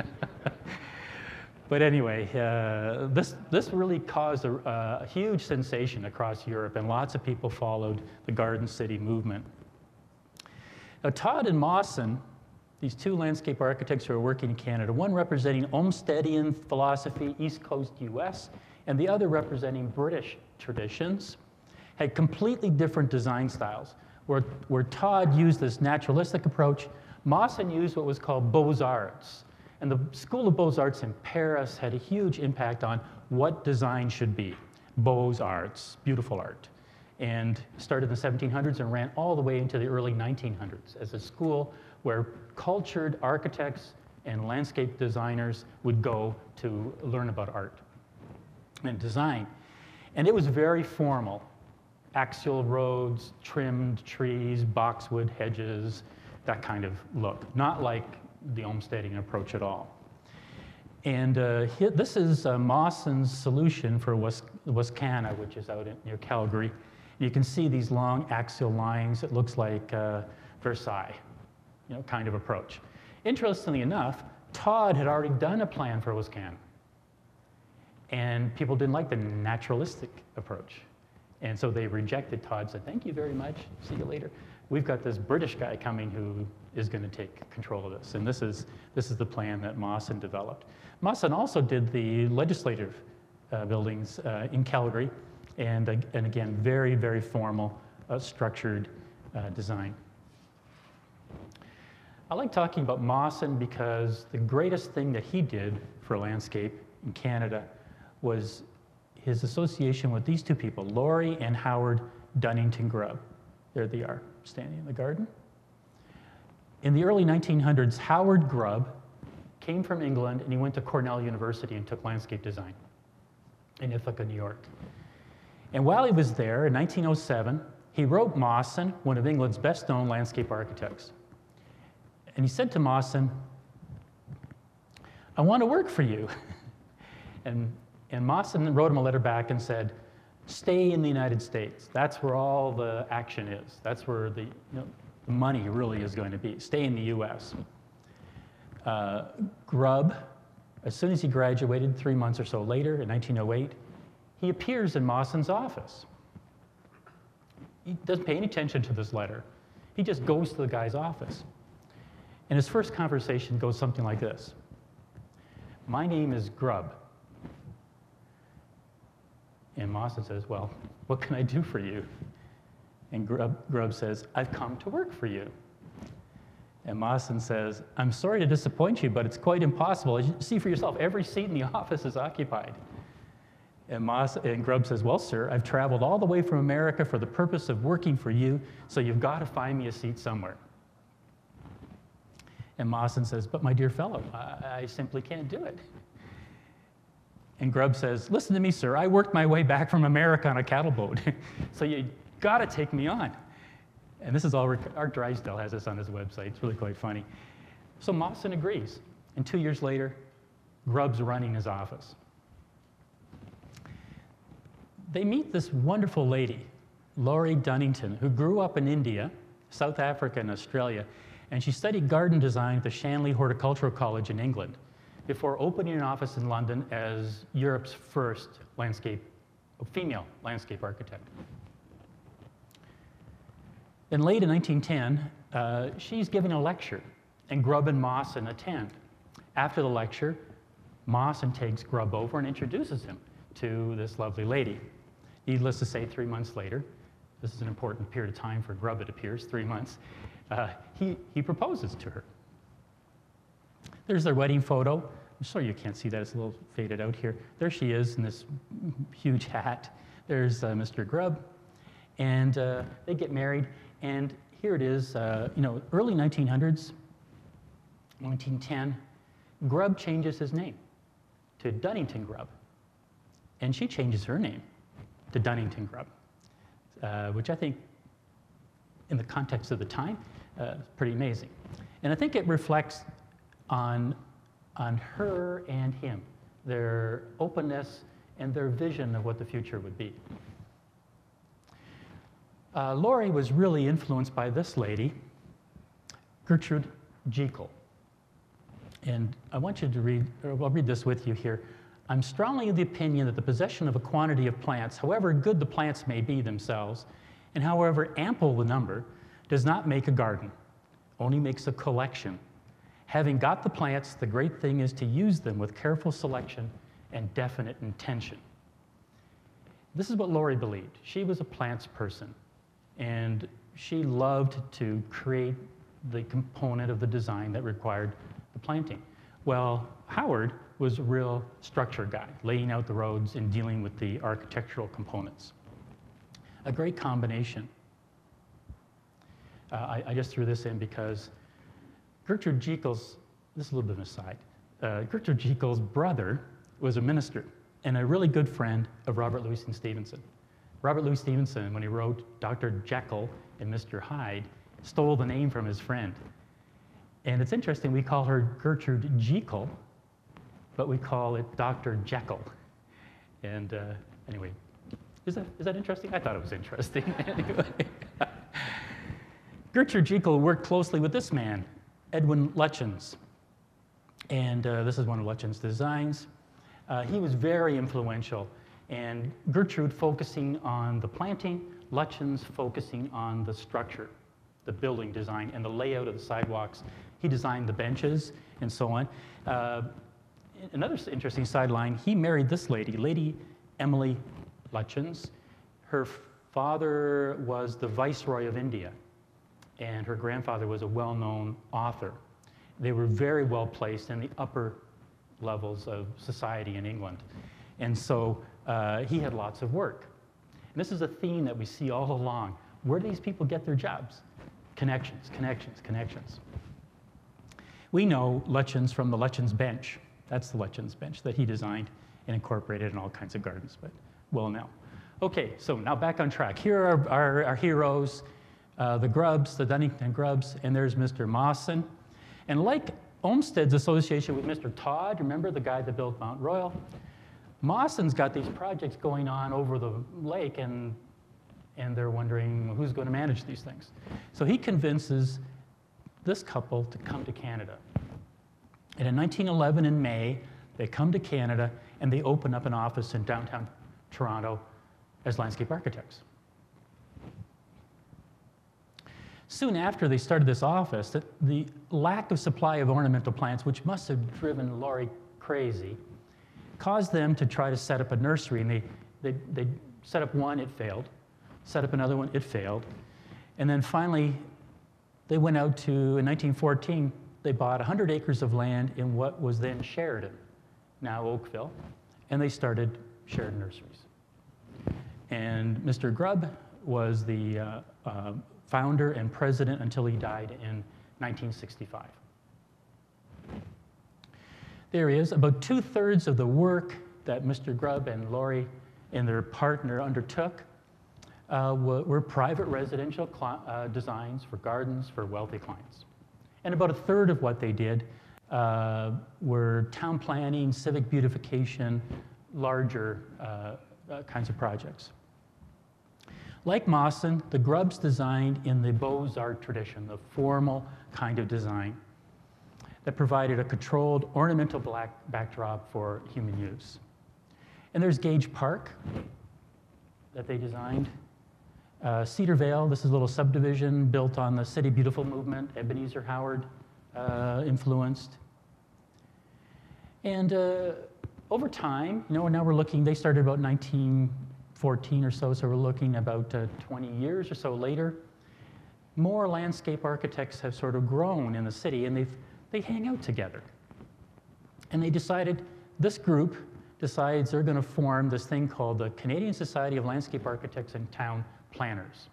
But anyway, uh, this, this really caused a, a huge sensation across Europe, and lots of people followed the Garden City movement. Now, Todd and Mawson, these two landscape architects who are working in Canada, one representing Olmstedian philosophy, East Coast U S, and the other representing British traditions, had completely different design styles. Where, where Todd used this naturalistic approach, Mawson used what was called Beaux-Arts. And the School of Beaux-Arts in Paris had a huge impact on what design should be. Beaux-Arts, beautiful art. And started in the seventeen hundreds and ran all the way into the early nineteen hundreds as a school where cultured architects and landscape designers would go to learn about art and design. And it was very formal. Axial roads, trimmed trees, boxwood hedges, that kind of look. Not like the Olmstedian approach at all. And uh, here, this is uh, Mawson's solution for Was Wascana, which is out in, near Calgary. You can see these long axial lines. It looks like uh, Versailles, you know, kind of approach. Interestingly enough, Todd had already done a plan for Wascana. And people didn't like the naturalistic approach. And so they rejected Todd, said, thank you very much, see you later. We've got this British guy coming who is going to take control of this. And this is, this is the plan that Mawson developed. Mawson also did the legislative uh, buildings uh, in Calgary, and, uh, and again, very, very formal, uh, structured uh, design. I like talking about Mawson because the greatest thing that he did for landscape in Canada was his association with these two people, Laurie and Howard Dunnington Grubb. There they are, standing in the garden. In the early nineteen hundreds, Howard Grubb came from England and he went to Cornell University and took landscape design in Ithaca, New York. And while he was there in nineteen oh seven, he wrote Mawson, one of England's best known landscape architects. And he said to Mawson, I want to work for you. and And Mawson wrote him a letter back and said, stay in the United States. That's where all the action is. That's where the, you know, the money really is going to be. Stay in the U S. Uh, Grubb, as soon as he graduated, three months or so later, in nineteen oh eight, he appears in Mawson's office. He doesn't pay any attention to this letter. He just goes to the guy's office. And his first conversation goes something like this. My name is Grubb. And Mawson says, well, what can I do for you? And Grubb, Grubb says, I've come to work for you. And Mawson says, I'm sorry to disappoint you, but it's quite impossible. As you see for yourself, every seat in the office is occupied. And, Mawson, and Grubb says, well, sir, I've traveled all the way from America for the purpose of working for you, so you've got to find me a seat somewhere. And Mawson says, but my dear fellow, I, I simply can't do it. And Grubb says, listen to me, sir, I worked my way back from America on a cattle boat, so you gotta take me on. And this is all, Art Drysdale has this on his website, it's really quite funny. So Mawson agrees, and two years later, Grubb's running his office. They meet this wonderful lady, Laurie Dunnington, who grew up in India, South Africa, and Australia, and she studied garden design at the Shanley Horticultural College in England, before opening an office in London as Europe's first landscape, female landscape architect. Then late in nineteen ten, uh, she's giving a lecture, and Grubb and Mawson attend. After the lecture, Mawson takes Grubb over and introduces him to this lovely lady. Needless to say, three months later, this is an important period of time for Grubb, it appears, three months, uh, he, he proposes to her. There's their wedding photo. I'm sorry you can't see that, it's a little faded out here. There she is in this huge hat. There's uh, Mister Grubb. And uh, they get married, and here it is, uh, you know, early nineteen hundreds, nineteen ten, Grubb changes his name to Dunnington Grubb. And she changes her name to Dunnington Grubb, uh, which I think, in the context of the time, uh, is pretty amazing. And I think it reflects on, on her and him, their openness and their vision of what the future would be. Uh, Laurie was really influenced by this lady, Gertrude Jekyll. And I want you to read, or I'll read this with you here. I'm strongly of the opinion that the possession of a quantity of plants, however good the plants may be themselves, and however ample the number, does not make a garden, only makes a collection. Having got the plants, the great thing is to use them with careful selection and definite intention. This is what Laurie believed. She was a plants person, and she loved to create the component of the design that required the planting. Well, Howard was a real structure guy, laying out the roads and dealing with the architectural components. A great combination. Uh, I, I just threw this in because Gertrude Jekyll's, this is a little bit of an aside, uh, Gertrude Jekyll's brother was a minister and a really good friend of Robert Louis Stevenson. Robert Louis Stevenson, when he wrote Doctor Jekyll and Mister Hyde, stole the name from his friend. And it's interesting, we call her Gertrude Jekyll, but we call it Doctor Jekyll. And uh, anyway, is that, is that interesting? I thought it was interesting. Anyway. Gertrude Jekyll worked closely with this man, Edwin Lutyens. And uh, this is one of Lutyens' designs. Uh, he was very influential, and Gertrude focusing on the planting, Lutyens focusing on the structure, the building design, and the layout of the sidewalks. He designed the benches and so on. Uh, another interesting sideline, he married this lady, Lady Emily Lutyens. Her father was the Viceroy of India, and her grandfather was a well-known author. They were very well placed in the upper levels of society in England. And so uh, he had lots of work. And this is a theme that we see all along. Where do these people get their jobs? Connections, connections, connections. We know Lutyens from the Lutyens bench. That's the Lutyens bench that he designed and incorporated in all kinds of gardens, but we'll know. Okay, so now back on track. Here are our, our heroes, uh, the Grubbs, the Dunnington Grubbs, and there's Mister Mawson. And like Olmsted's association with Mister Todd, remember the guy that built Mount Royal? Mawson's got these projects going on over the lake, and, and they're wondering who's going to manage these things. So he convinces this couple to come to Canada. And in nineteen eleven, in May, they come to Canada, and they open up an office in downtown Toronto as landscape architects. Soon after they started this office, the, the lack of supply of ornamental plants, which must have driven Laurie crazy, caused them to try to set up a nursery. And they, they, they set up one, it failed. Set up another one, it failed. And then finally, they went out to, in nineteen fourteen, they bought one hundred acres of land in what was then Sheridan, now Oakville, and they started Sheridan Nurseries. And Mister Grubb was the uh, uh, founder and president until he died in nineteen sixty-five. There he is. About two-thirds of the work that Mister Grubb and Laurie and their partner undertook uh, were private residential uh, designs for gardens for wealthy clients. And about a third of what they did uh, were town planning, civic beautification, larger uh, uh, kinds of projects. Like Mawson, the Grubbs designed in the Beaux-Arts tradition, the formal kind of design that provided a controlled ornamental black backdrop for human use. And there's Gage Park that they designed. Uh, Cedar Vale, this is a little subdivision built on the City Beautiful movement, Ebenezer Howard uh, influenced. And uh, over time, you know, now we're looking, they started about nineteen fourteen or so, so we're looking about uh, twenty years or so later. More landscape architects have sort of grown in the city, and they've, they hang out together. And they decided, this group decides they're going to form this thing called the Canadian Society of Landscape Architects and Town Planners.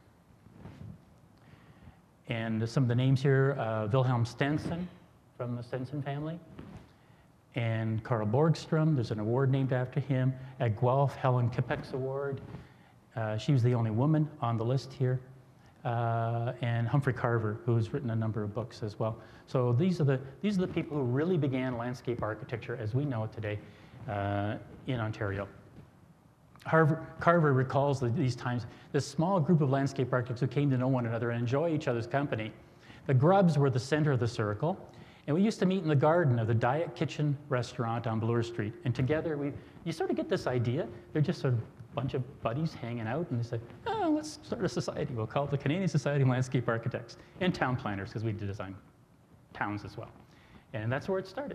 And some of the names here, uh, Wilhelm Stenson from the Stenson family, and Carl Borgstrom, there's an award named after him. At Guelph, Helen Kipek's award. Uh, she was the only woman on the list here. Uh, and Humphrey Carver, who's written a number of books as well. So these are the, these are the people who really began landscape architecture as we know it today uh, in Ontario. Harvard, Carver recalls that these times, this small group of landscape architects who came to know one another and enjoy each other's company. The Grubbs were the center of the circle, and we used to meet in the garden of the Diet Kitchen restaurant on Bloor Street. And together, we, you sort of get this idea. They're just sort of a bunch of buddies hanging out, and they say, oh, let's start a society. We'll call it the Canadian Society of Landscape Architects and Town Planners, because we design towns as well. And that's where it started.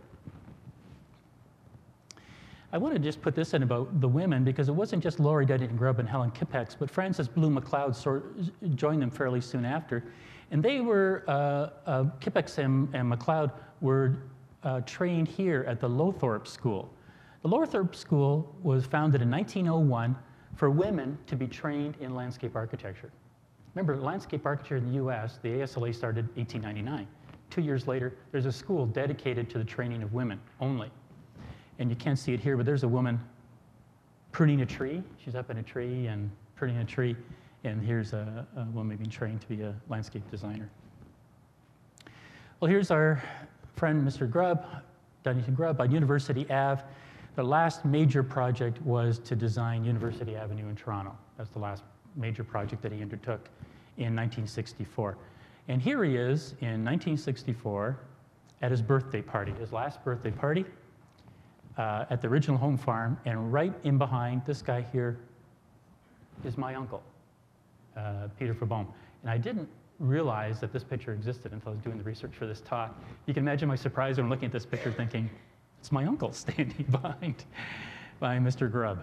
I want to just put this in about the women, because it wasn't just Laurie Duddington Grubb and Helen Kippex, but Frances Bloom McLeod sort of joined them fairly soon after. And they were, uh, uh, Kippex and, and McLeod were uh, trained here at the Lowthorpe School. The Lowthorpe School was founded in nineteen oh one for women to be trained in landscape architecture. Remember, landscape architecture in the U S, the A S L A started in eighteen ninety-nine. Two years later, there's a school dedicated to the training of women only. And you can't see it here, but there's a woman pruning a tree. She's up in a tree and pruning a tree. And here's a, a woman being trained to be a landscape designer. Well, here's our friend, Mister Grubb, Duddington Grubb, on University Avenue. The last major project was to design University Avenue in Toronto. That's the last major project that he undertook in nineteen sixty-four. And here he is in nineteen sixty-four at his birthday party, his last birthday party. Uh, at the original home farm, and right in behind this guy here is my uncle, uh, Peter Fabon. And I didn't realize that this picture existed until I was doing the research for this talk. You can imagine my surprise when I'm looking at this picture thinking, it's my uncle standing behind, behind Mister Grubb.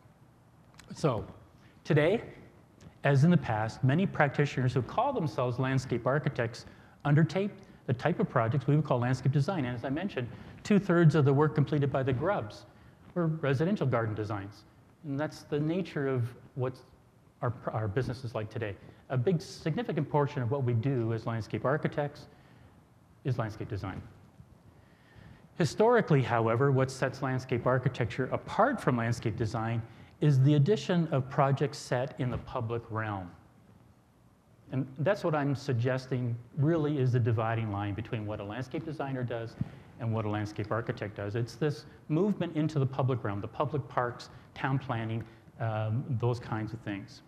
So today, as in the past, many practitioners who call themselves landscape architects undertake the type of projects we would call landscape design. And as I mentioned, two-thirds of the work completed by the Grubbs were residential garden designs. And that's the nature of what our, our business is like today. A big, significant portion of what we do as landscape architects is landscape design. Historically, however, what sets landscape architecture apart from landscape design is the addition of projects set in the public realm. And that's what I'm suggesting really is the dividing line between what a landscape designer does and what a landscape architect does. It's this movement into the public realm, the public parks, town planning, um, those kinds of things.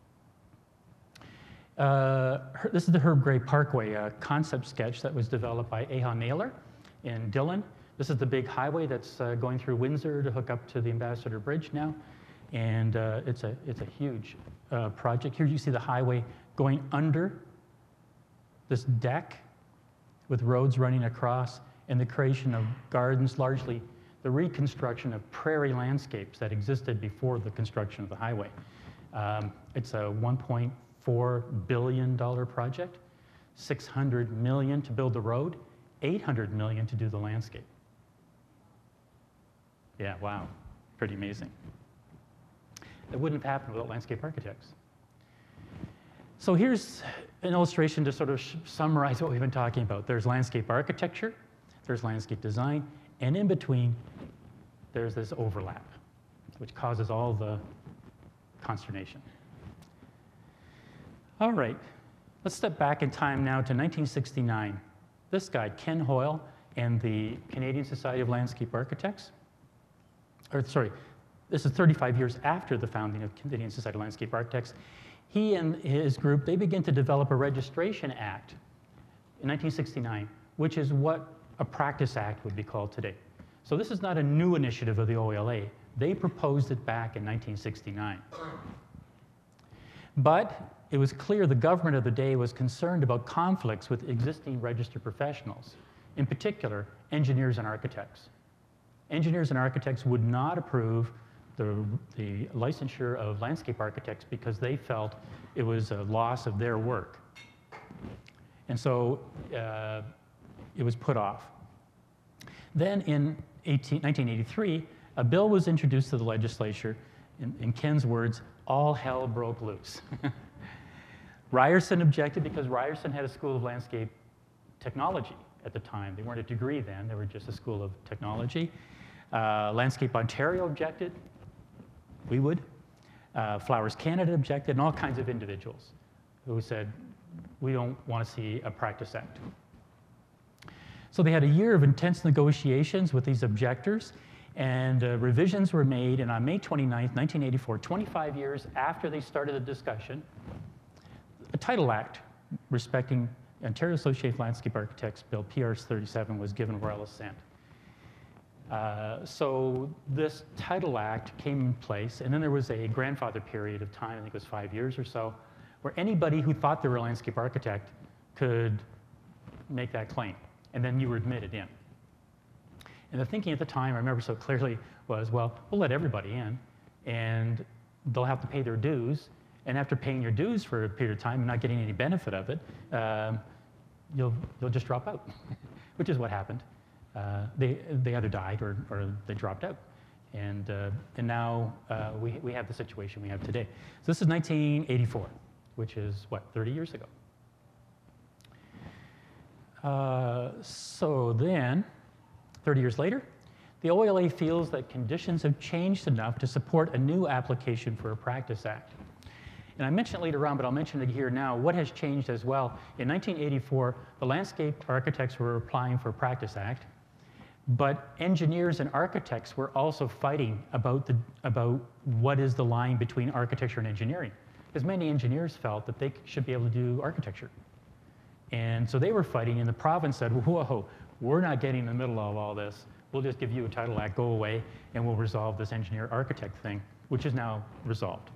Uh, this is the Herb Gray Parkway, a concept sketch that was developed by Eha Naylor in Dillon. This is the big highway that's uh, going through Windsor to hook up to the Ambassador Bridge now. And uh, it's, a, it's a huge uh, project. Here you see the highway going under this deck with roads running across, and the creation of gardens, largely the reconstruction of prairie landscapes that existed before the construction of the highway. Um, it's a one point four billion dollar project, six hundred million dollars to build the road, eight hundred million dollars to do the landscape. Yeah, wow, pretty amazing. It wouldn't have happened without landscape architects. So here's an illustration to sort of summarize what we've been talking about. There's landscape architecture, there's landscape design, and in between, there's this overlap, which causes all the consternation. All right, let's step back in time now to nineteen sixty-nine. This guy, Ken Hoyle, and the Canadian Society of Landscape Architects, or sorry, this is thirty-five years after the founding of Canadian Society of Landscape Architects. He and his group, they begin to develop a registration act in nineteen sixty-nine, which is what a practice act would be called today. So this is not a new initiative of the O L A. They proposed it back in nineteen sixty-nine. But it was clear the government of the day was concerned about conflicts with existing registered professionals, in particular, engineers and architects. Engineers and architects would not approve The, the licensure of landscape architects because they felt it was a loss of their work. And so uh, it was put off. Then in nineteen eighty-three, a bill was introduced to the legislature. In, in Ken's words, all hell broke loose. Ryerson objected because Ryerson had a school of landscape technology at the time. They weren't a degree then, they were just a school of technology. Uh, Landscape Ontario objected. We would. Uh, Flowers Canada objected, and all kinds of individuals who said, we don't want to see a practice act. So they had a year of intense negotiations with these objectors, And uh, revisions were made, and on May twenty-ninth, nineteen eighty-four, twenty-five years after they started the discussion, a Title Act respecting Ontario Association of Landscape Architects Bill P R thirty-seven was given royal assent. Uh, so this Title Act came in place, and then there was a grandfather period of time, I think it was five years or so, where anybody who thought they were a landscape architect could make that claim, and then you were admitted in. And the thinking at the time, I remember so clearly, was, well, we'll let everybody in, and they'll have to pay their dues, and after paying your dues for a period of time and not getting any benefit of it, um, you'll, you'll just drop out, which is what happened. Uh, they, they either died or, or they dropped out. And, uh, and now uh, we, we have the situation we have today. So this is nineteen eighty-four, which is, what, thirty years ago. Uh, so then, thirty years later, the O L A feels that conditions have changed enough to support a new application for a Practice Act. And I mentioned it later on, but I'll mention it here now. What has changed as well? In nineteen eighty-four, the landscape architects were applying for a Practice Act, but engineers and architects were also fighting about, the, about what is the line between architecture and engineering. Because many engineers felt that they should be able to do architecture. And so they were fighting, and the province said, whoa, we're not getting in the middle of all this. We'll just give you a Title Act, go away, and we'll resolve this engineer-architect thing, which is now resolved.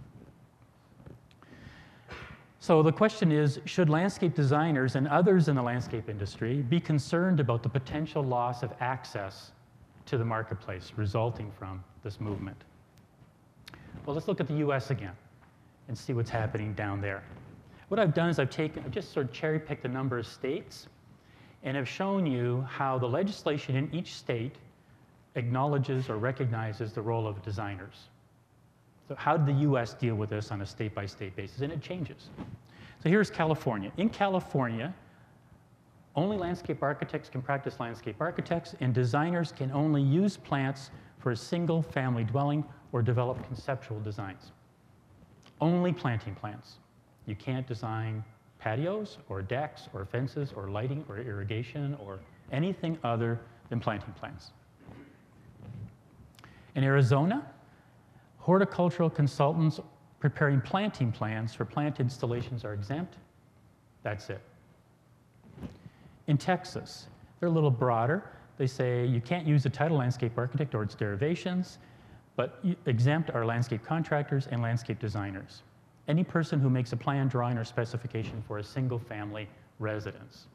So the question is, should landscape designers and others in the landscape industry be concerned about the potential loss of access to the marketplace resulting from this movement? Well, let's look at the U S again and see what's happening down there. What I've done is I've taken, I've just sort of cherry-picked a number of states and have shown you how the legislation in each state acknowledges or recognizes the role of designers. So how did the U S deal with this on a state-by-state basis? And it changes. So here's California. In California, only landscape architects can practice landscape architects, and designers can only use plants for a single-family dwelling or develop conceptual designs. Only planting plants. You can't design patios or decks or fences or lighting or irrigation or anything other than planting plants. In Arizona, horticultural consultants preparing planting plans for plant installations are exempt. That's it. In Texas, they're a little broader. They say you can't use the title landscape architect or its derivations, but exempt are landscape contractors and landscape designers. Any person who makes a plan, drawing, or specification for a single-family residence.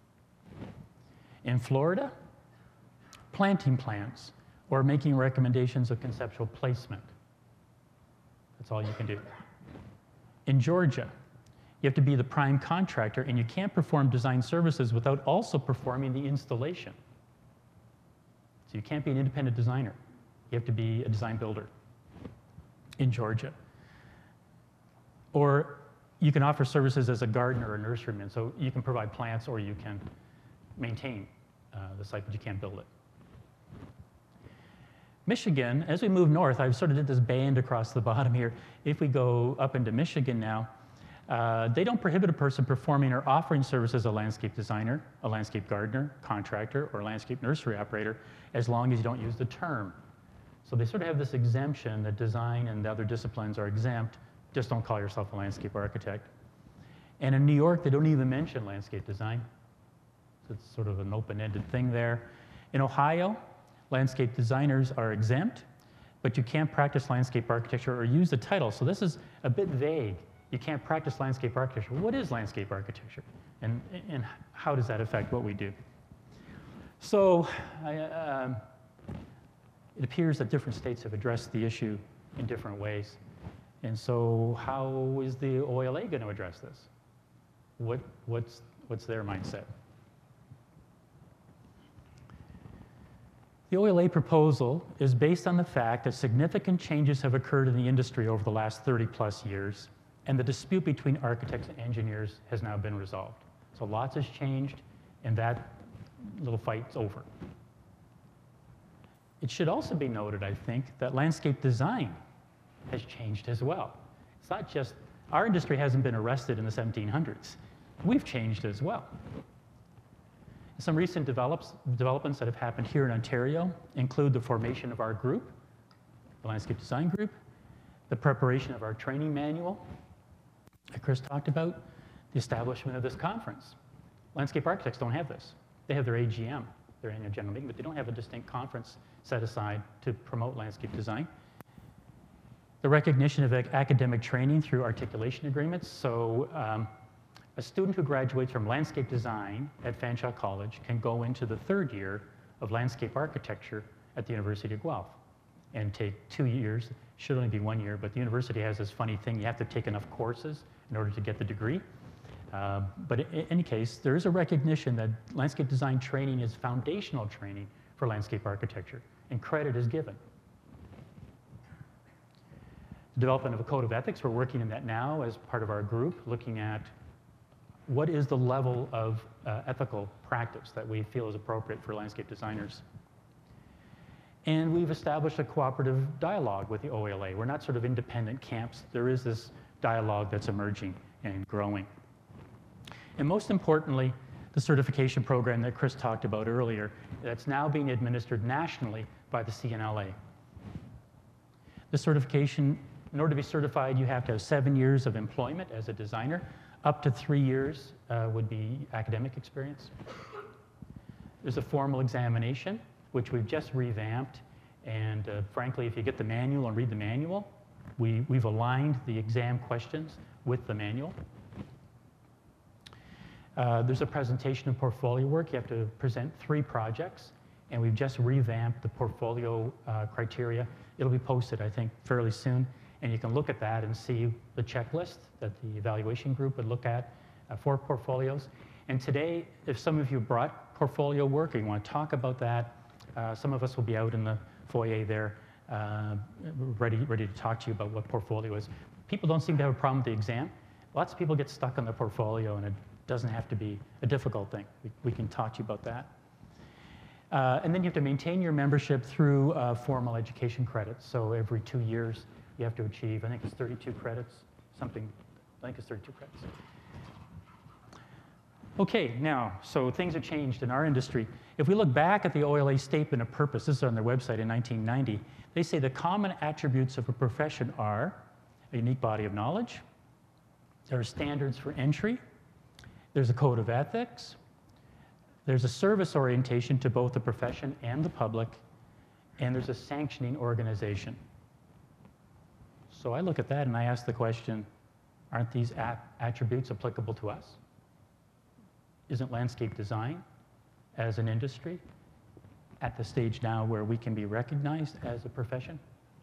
In Florida, planting plans or making recommendations of conceptual placement. That's all you can do. In Georgia, you have to be the prime contractor, and you can't perform design services without also performing the installation. So you can't be an independent designer. You have to be a design builder in Georgia. Or you can offer services as a gardener or a nurseryman. So you can provide plants or you can maintain uh, the site, but you can't build it. Michigan, as we move north, I've sort of did this band across the bottom here. If we go up into Michigan now, uh, they don't prohibit a person performing or offering service as a landscape designer, a landscape gardener, contractor, or landscape nursery operator, as long as you don't use the term. So they sort of have this exemption that design and the other disciplines are exempt. Just don't call yourself a landscape architect. And in New York, they don't even mention landscape design. So it's sort of an open-ended thing there. In Ohio, landscape designers are exempt, but you can't practice landscape architecture or use the title. So this is a bit vague. You can't practice landscape architecture. What is landscape architecture? And, and how does that affect what we do? So I, um, it appears that different states have addressed the issue in different ways. And so how is the O L A going to address this? What, what's, what's their mindset? The O L A proposal is based on the fact that significant changes have occurred in the industry over the last thirty plus years, and the dispute between architects and engineers has now been resolved. So lots has changed, and that little fight's over. It should also be noted, I think, that landscape design has changed as well. It's not just, our industry hasn't been arrested in the seventeen hundreds. We've changed as well. Some recent develops, developments that have happened here in Ontario include the formation of our group, the Landscape Design Group, the preparation of our training manual that Chris talked about, the establishment of this conference. Landscape architects don't have this. They have their A G M, their annual general meeting, but they don't have a distinct conference set aside to promote landscape design. The recognition of academic training through articulation agreements. So um, a student who graduates from landscape design at Fanshawe College can go into the third year of landscape architecture at the University of Guelph and take two years. Should only be one year, but the university has this funny thing. You have to take enough courses in order to get the degree. Uh, but in any case, there is a recognition that landscape design training is foundational training for landscape architecture, and credit is given. The development of a code of ethics, we're working in that now as part of our group, looking at what is the level of uh, ethical practice that we feel is appropriate for landscape designers. And we've established a cooperative dialogue with the O A L A. We're not sort of independent camps. There is this dialogue that's emerging and growing. And most importantly, the certification program that Chris talked about earlier, that's now being administered nationally by the C N L A. The certification, in order to be certified, you have to have seven years of employment as a designer. Up to three years uh, would be academic experience. There's a formal examination, which we've just revamped. And uh, frankly, if you get the manual and read the manual, we, we've aligned the exam questions with the manual. Uh, there's a presentation of portfolio work. You have to present three projects, and we've just revamped the portfolio uh, criteria. It'll be posted, I think, fairly soon, and you can look at that and see the checklist that the evaluation group would look at uh, for portfolios. And today, if some of you brought portfolio work and you want to talk about that, uh, some of us will be out in the foyer there uh, ready, ready to talk to you about what portfolio is. People don't seem to have a problem with the exam. Lots of people get stuck on the portfolio, and it doesn't have to be a difficult thing. We, we can talk to you about that. Uh, and then you have to maintain your membership through uh, formal education credits. So every two years, you have to achieve, I think it's thirty-two credits, something, I think it's thirty-two credits. Okay, now, so things have changed in our industry. If we look back at the O A L A statement of purpose, this is on their website in nineteen ninety, they say the common attributes of a profession are a unique body of knowledge, there are standards for entry, there's a code of ethics, there's a service orientation to both the profession and the public, and there's a sanctioning organization. So I look at that and I ask the question, aren't these attributes applicable to us? Isn't landscape design as an industry at the stage now where we can be recognized as a profession?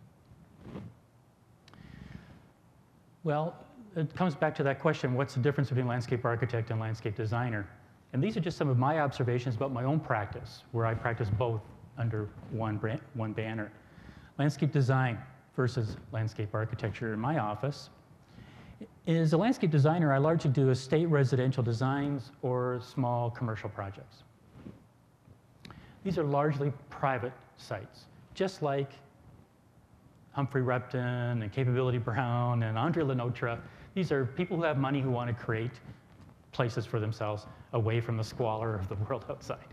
Well, it comes back to that question, what's the difference between landscape architect and landscape designer? And these are just some of my observations about my own practice, where I practice both under one, brand, one banner. Landscape design versus landscape architecture in my office. As a landscape designer, I largely do estate residential designs or small commercial projects. These are largely private sites, just like Humphrey Repton and Capability Brown and Andre Lenotre. These are people who have money who want to create places for themselves away from the squalor of the world outside.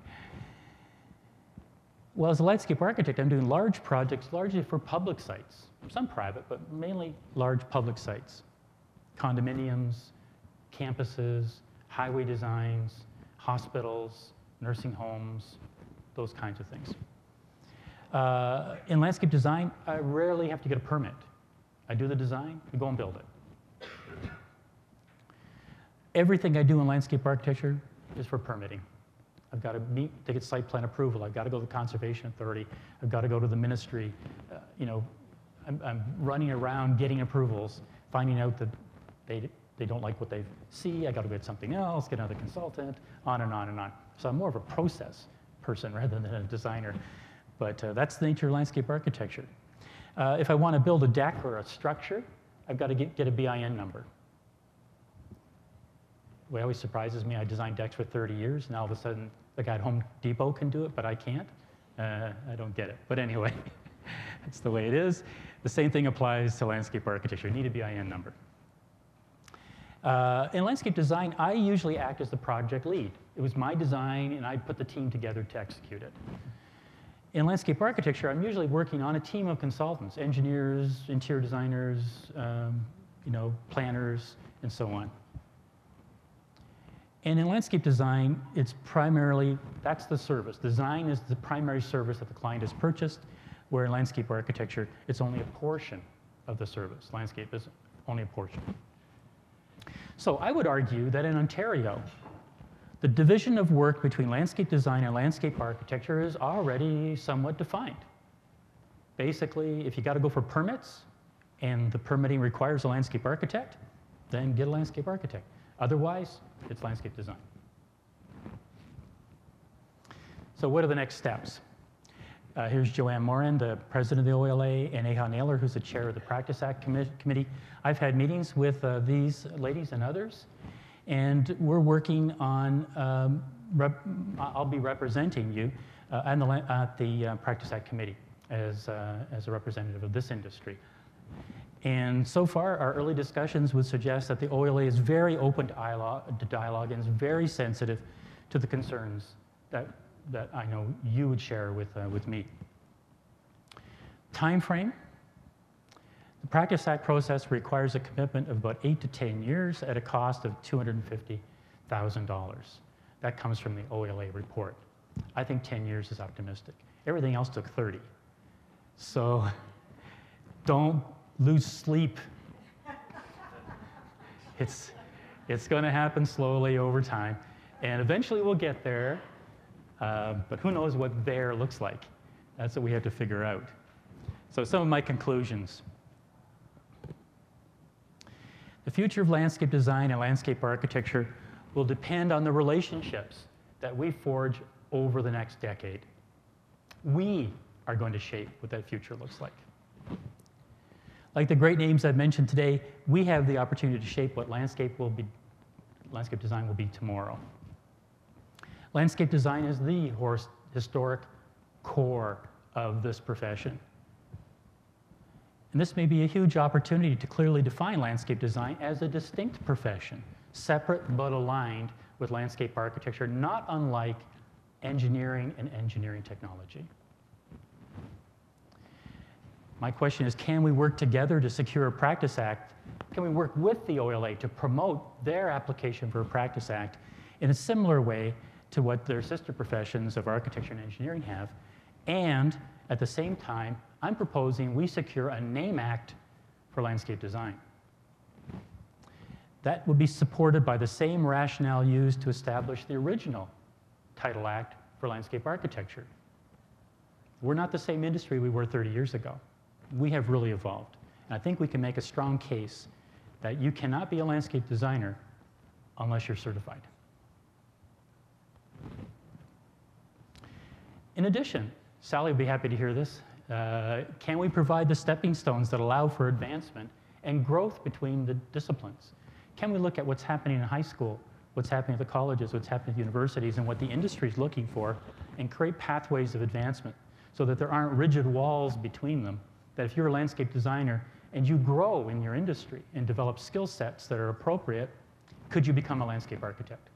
Well, as a landscape architect, I'm doing large projects largely for public sites, some private, but mainly large public sites. Condominiums, campuses, highway designs, hospitals, nursing homes, those kinds of things. Uh, in landscape design, I rarely have to get a permit. I do the design, we go and build it. Everything I do in landscape architecture is for permitting. I've got to meet to get site plan approval. I've got to go to the Conservation Authority. I've got to go to the ministry. Uh, you know, I'm, I'm running around getting approvals, finding out that they, they don't like what they see. I got to get something else, get another consultant, on and on and on. So I'm more of a process person rather than a designer. But uh, that's the nature of landscape architecture. Uh, if I want to build a deck or a structure, I've got to get, get a B I N number. What always surprises me, I designed decks for thirty years, and all of a sudden the guy at Home Depot can do it, but I can't. Uh, I don't get it. But anyway, that's the way it is. The same thing applies to landscape architecture. You need a B I N number. Uh, in landscape design, I usually act as the project lead. It was my design, and I put the team together to execute it. In landscape architecture, I'm usually working on a team of consultants, engineers, interior designers, um, you know, planners, and so on. And in landscape design, it's primarily, that's the service. Design is the primary service that the client has purchased, where in landscape architecture, it's only a portion of the service. Landscape is only a portion. So I would argue that in Ontario, the division of work between landscape design and landscape architecture is already somewhat defined. Basically, if you got to go for permits and the permitting requires a landscape architect, then get a landscape architect. Otherwise, it's landscape design. So what are the next steps? Uh, here's Joanne Morin, the president of the O L A, and Eha Naylor, who's the chair of the Practice Act commi Committee. I've had meetings with uh, these ladies and others, and we're working on, um, rep I'll be representing you uh, at the, at the uh, Practice Act Committee as, uh, as a representative of this industry. And so far, our early discussions would suggest that the O L A is very open to dialogue, to dialogue and is very sensitive to the concerns that, that I know you would share with, uh, with me. Time frame. The Practice Act process requires a commitment of about eight to ten years at a cost of two hundred fifty thousand dollars. That comes from the O L A report. I think ten years is optimistic. Everything else took thirty. So don't lose sleep. It's, it's going to happen slowly over time. And eventually we'll get there. Uh, but who knows what there looks like? That's what we have to figure out. So some of my conclusions. The future of landscape design and landscape architecture will depend on the relationships that we forge over the next decade. We are going to shape what that future looks like. Like the great names I've mentioned today, we have the opportunity to shape what landscape will be, landscape design will be tomorrow. Landscape design is the historic core of this profession. And this may be a huge opportunity to clearly define landscape design as a distinct profession, separate but aligned with landscape architecture, not unlike engineering and engineering technology. My question is, can we work together to secure a Practice Act? Can we work with the O L A to promote their application for a Practice Act in a similar way to what their sister professions of architecture and engineering have? And at the same time, I'm proposing we secure a name act for landscape design. That would be supported by the same rationale used to establish the original Title Act for landscape architecture. We're not the same industry we were thirty years ago. We have really evolved. And I think we can make a strong case that you cannot be a landscape designer unless you're certified. In addition, Sally would be happy to hear this. Uh, can we provide the stepping stones that allow for advancement and growth between the disciplines? Can we look at what's happening in high school, what's happening at the colleges, what's happening at the universities, and what the industry is looking for, and create pathways of advancement so that there aren't rigid walls between them, that if you're a landscape designer and you grow in your industry and develop skill sets that are appropriate, could you become a landscape architect?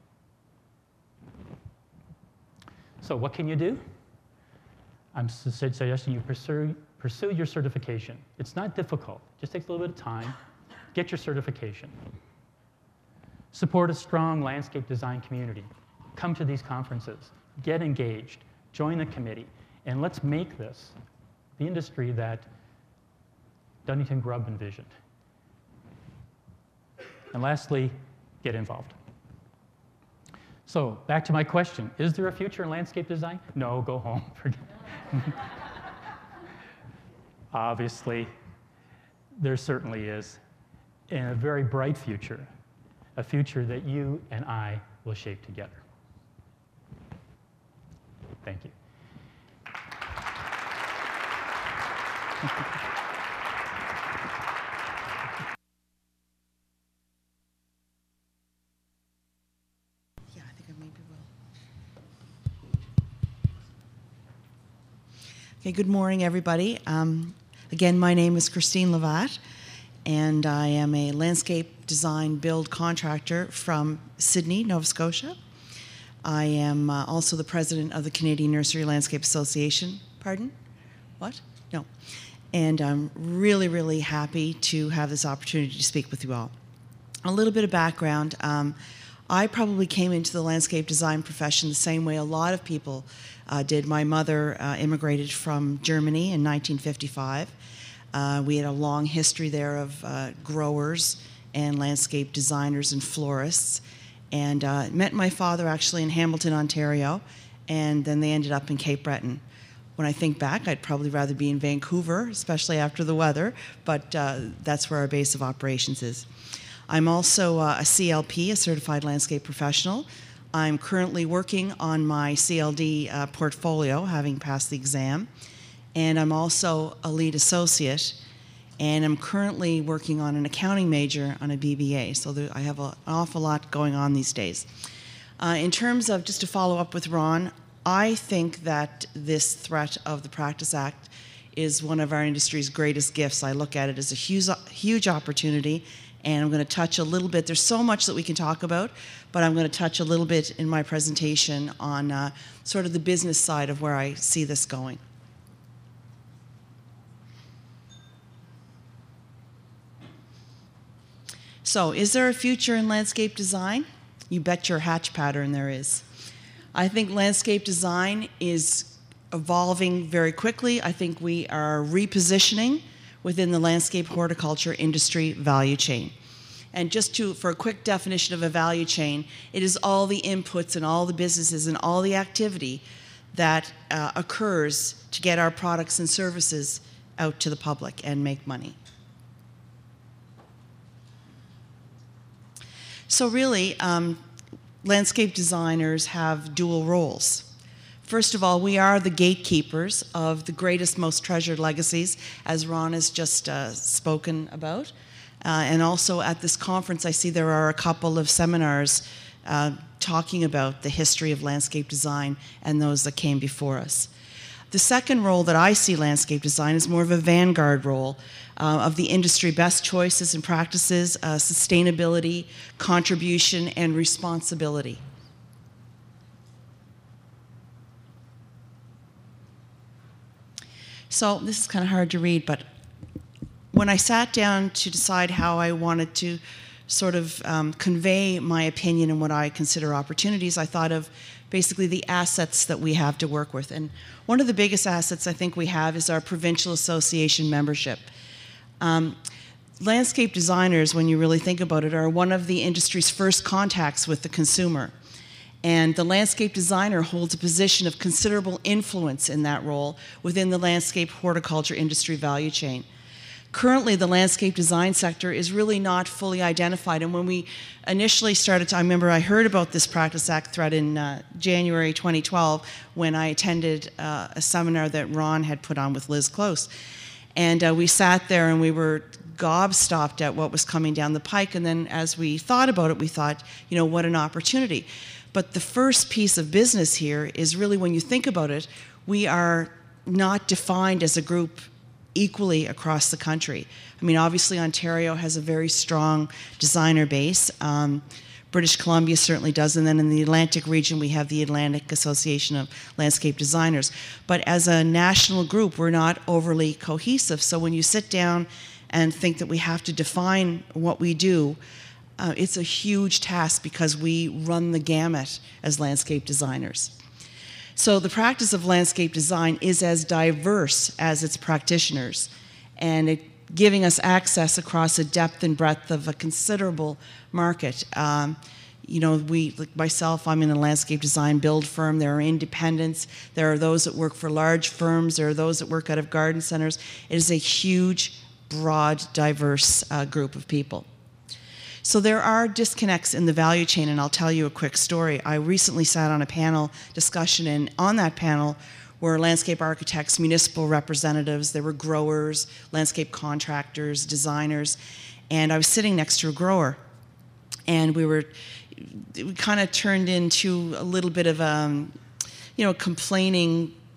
So what can you do? I'm suggesting you pursue, pursue your certification. It's not difficult. It just takes a little bit of time. Get your certification. Support a strong landscape design community. Come to these conferences. Get engaged. Join the committee. And let's make this the industry that Dunington Grubb envisioned. And lastly, get involved. So back to my question. Is there a future in landscape design? No, go home. Forget. Obviously, there certainly is. And a very bright future. A future that you and I will shape together. Thank you. Yeah, I think I maybe will. Okay, good morning, everybody. Um, again, my name is Christine Lovat, and I am a landscape design build contractor from Sydney, Nova Scotia. I am uh, also the president of the Canadian Nursery Landscape Association. Pardon? What? No. And I'm really, really happy to have this opportunity to speak with you all. A little bit of background. Um, I probably came into the landscape design profession the same way a lot of people uh, did. My mother uh, immigrated from Germany in nineteen fifty-five. Uh, we had a long history there of uh, growers and landscape designers and florists. And uh, met my father actually in Hamilton, Ontario, and then they ended up in Cape Breton. When I think back, I'd probably rather be in Vancouver, especially after the weather, but uh, that's where our base of operations is. I'm also uh, a C L P, a Certified Landscape Professional. I'm currently working on my C L D uh, portfolio, having passed the exam. And I'm also a lead associate, and I'm currently working on an accounting major on a B B A. So there, I have a, an awful lot going on these days. Uh, in terms of, just to follow up with Ron, I think that this threat of the Practice Act is one of our industry's greatest gifts. I look at it as a huge, huge opportunity, and I'm going to touch a little bit. There's so much that we can talk about, but I'm going to touch a little bit in my presentation on uh, sort of the business side of where I see this going. So, is there a future in landscape design? You bet your hatch pattern there is. I think landscape design is evolving very quickly. I think we are repositioning within the landscape horticulture industry value chain. And just to, for a quick definition of a value chain, it is all the inputs and all the businesses and all the activity that uh, occurs to get our products and services out to the public and make money. So really, um, landscape designers have dual roles. First of all, we are the gatekeepers of the greatest, most treasured legacies, as Ron has just uh, spoken about. Uh, and also at this conference, I see there are a couple of seminars uh, talking about the history of landscape design and those that came before us. The second role that I see landscape design is more of a vanguard role uh, of the industry best choices and practices, uh, sustainability, contribution, and responsibility. So this is kind of hard to read, but when I sat down to decide how I wanted to sort of um, convey my opinion and what I consider opportunities, I thought of basically the assets that we have to work with. And one of the biggest assets I think we have is our provincial association membership. Um, landscape designers, when you really think about it, are one of the industry's first contacts with the consumer. And the landscape designer holds a position of considerable influence in that role within the landscape horticulture industry value chain. Currently, the landscape design sector is really not fully identified. And when we initially started to, I remember I heard about this Practice Act threat in uh, January twenty twelve when I attended uh, a seminar that Ron had put on with Liz Close. And uh, we sat there and we were gobstopped at what was coming down the pike. And then as we thought about it, we thought, you know, what an opportunity. But the first piece of business here is really, when you think about it, we are not defined as a group equally across the country. I mean, obviously Ontario has a very strong designer base. Um, British Columbia certainly does, and then in the Atlantic region we have the Atlantic Association of Landscape Designers. But as a national group, we're not overly cohesive. So when you sit down and think that we have to define what we do, uh, it's a huge task because we run the gamut as landscape designers. So the practice of landscape design is as diverse as its practitioners, and it giving us access across a depth and breadth of a considerable market. Um, you know, we, like myself, I'm in a landscape design build firm. There are independents. There are those that work for large firms. There are those that work out of garden centers. It is a huge, broad, diverse uh, group of people. So there are disconnects in the value chain, and I'll tell you a quick story. I recently sat on a panel discussion, and on that panel were landscape architects, municipal representatives, there were growers, landscape contractors, designers, and I was sitting next to a grower. And we were, we kind of turned into a little bit of a, you know, complaining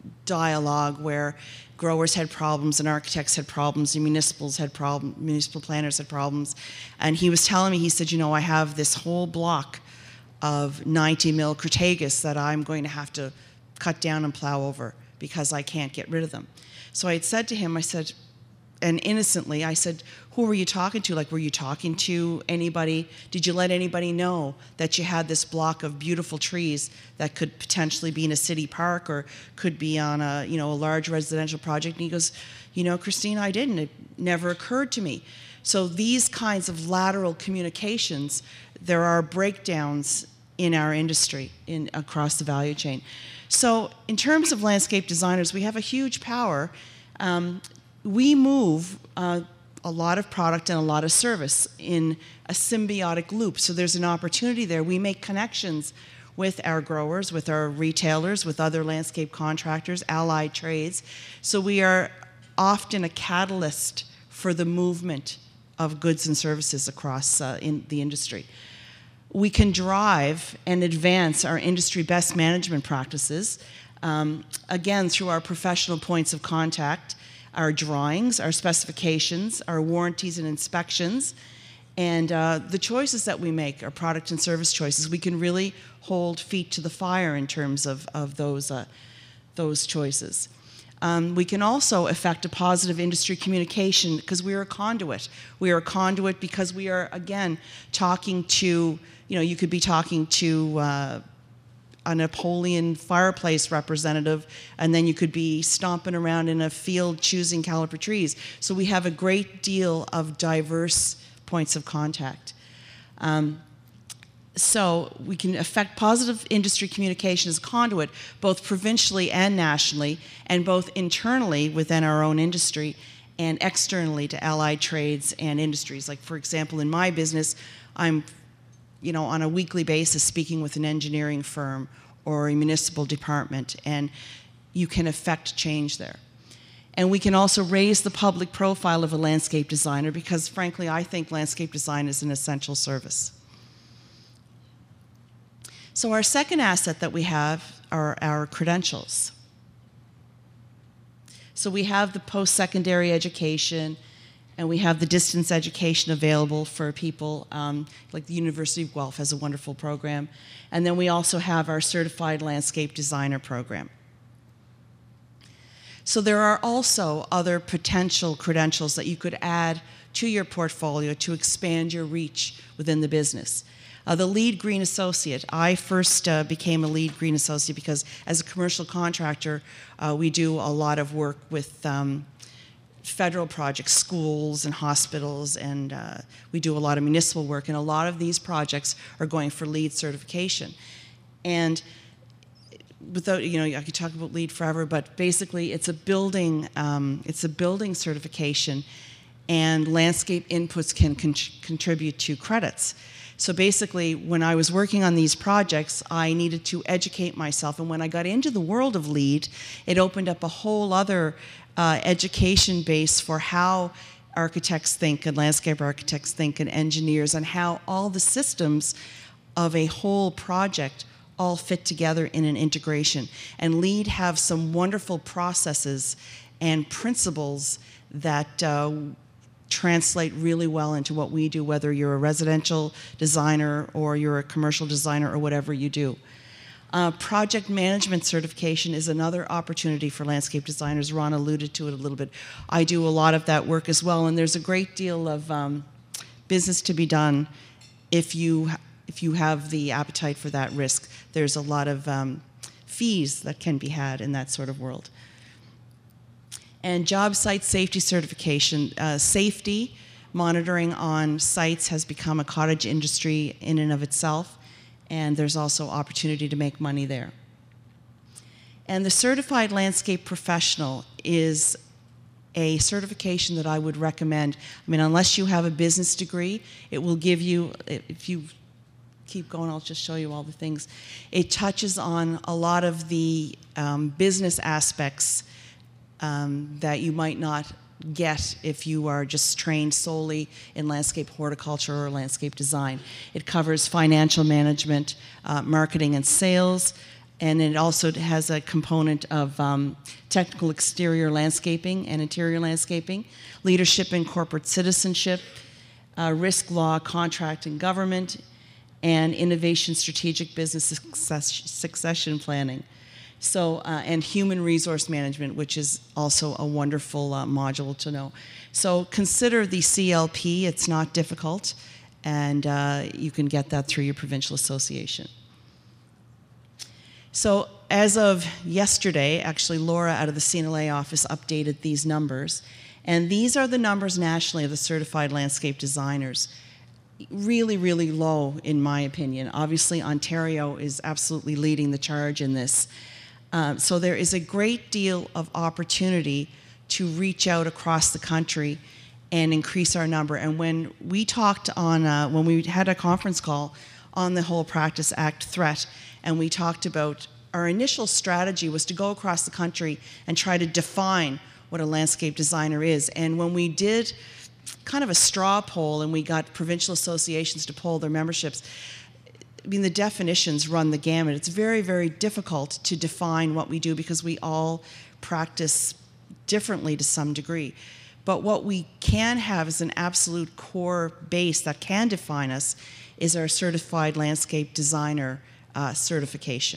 dialogue where growers had problems and architects had problems and municipals had problems, municipal planners had problems. And he was telling me, he said, you know, I have this whole block of ninety mil Crataegus that I'm going to have to cut down and plow over because I can't get rid of them. So I had said to him, I said, and innocently, I said, who were you talking to? Like, were you talking to anybody? Did you let anybody know that you had this block of beautiful trees that could potentially be in a city park or could be on a, you know, a large residential project? And he goes, you know, Christine, I didn't. It never occurred to me. So these kinds of lateral communications, there are breakdowns in our industry, in across the value chain. So in terms of landscape designers, we have a huge power. Um, we move uh, a lot of product and a lot of service in a symbiotic loop. So there's an opportunity there. We make connections with our growers, with our retailers, with other landscape contractors, allied trades. So we are often a catalyst for the movement of goods and services across uh, in the industry. We can drive and advance our industry best management practices, um, again, through our professional points of contact, our drawings, our specifications, our warranties and inspections, and uh, the choices that we make, our product and service choices. We can really hold feet to the fire in terms of, of those, uh, those choices. Um, we can also affect a positive industry communication because we are a conduit. We are a conduit because we are, again, talking to, you know, you could be talking to uh, a Napoleon fireplace representative, and then you could be stomping around in a field choosing caliper trees. So we have a great deal of diverse points of contact. Um, so we can affect positive industry communication as conduit, both provincially and nationally, and both internally within our own industry and externally to allied trades and industries. Like, for example, in my business, I'm you know, on a weekly basis speaking with an engineering firm or a municipal department, and you can affect change there. And we can also raise the public profile of a landscape designer because, frankly, I think landscape design is an essential service. So our second asset that we have are our credentials. So we have the post-secondary education, and we have the distance education available for people, um, like the University of Guelph has a wonderful program. And then we also have our Certified Landscape Designer program. So there are also other potential credentials that you could add to your portfolio to expand your reach within the business. Uh, the lead green associate, I first uh, became a lead green associate because as a commercial contractor, uh, we do a lot of work with um, federal projects, schools and hospitals, and uh, we do a lot of municipal work, and a lot of these projects are going for LEED certification. And without, you know, I could talk about LEED forever, but basically it's a building, um, it's a building certification, and landscape inputs can con contribute to credits. So basically, when I was working on these projects, I needed to educate myself, and when I got into the world of LEED, it opened up a whole other uh, education base for how architects think, and landscape architects think, and engineers, and how all the systems of a whole project all fit together in an integration. And LEED have some wonderful processes and principles that uh, translate really well into what we do, whether you're a residential designer or you're a commercial designer or whatever you do. Uh, project management certification is another opportunity for landscape designers. Ron alluded to it a little bit. I do a lot of that work as well, and there's a great deal of um, business to be done if you, if you have the appetite for that risk. There's a lot of um, fees that can be had in that sort of world. And job site safety certification. Uh, safety monitoring on sites has become a cottage industry in and of itself, and there's also opportunity to make money there. And the Certified Landscape Professional is a certification that I would recommend. I mean, unless you have a business degree, it will give you, if you keep going, I'll just show you all the things. It touches on a lot of the um, business aspects Um, that you might not get if you are just trained solely in landscape horticulture or landscape design. It covers financial management, uh, marketing and sales, And it also has a component of um, technical exterior landscaping and interior landscaping, leadership and corporate citizenship, uh, risk law, contract and government, and innovation, strategic business success, succession planning. So, uh, and human resource management, which is also a wonderful uh, module to know. So consider the C L P, it's not difficult, and uh, you can get that through your provincial association. So as of yesterday, actually Laura out of the C N L A office updated these numbers, and these are the numbers nationally of the certified landscape designers. Really, really low in my opinion. Obviously Ontario is absolutely leading the charge in this. Um, so there is a great deal of opportunity to reach out across the country and increase our number. And when we talked on, uh, when we had a conference call on the Whole Practice Act threat, and we talked about our initial strategy was to go across the country and try to define what a landscape designer is. And when we did kind of a straw poll and we got provincial associations to poll their memberships, I mean, the definitions run the gamut. It's very, very difficult to define what we do because we all practice differently to some degree. But what we can have as an absolute core base that can define us is our certified landscape designer uh, certification.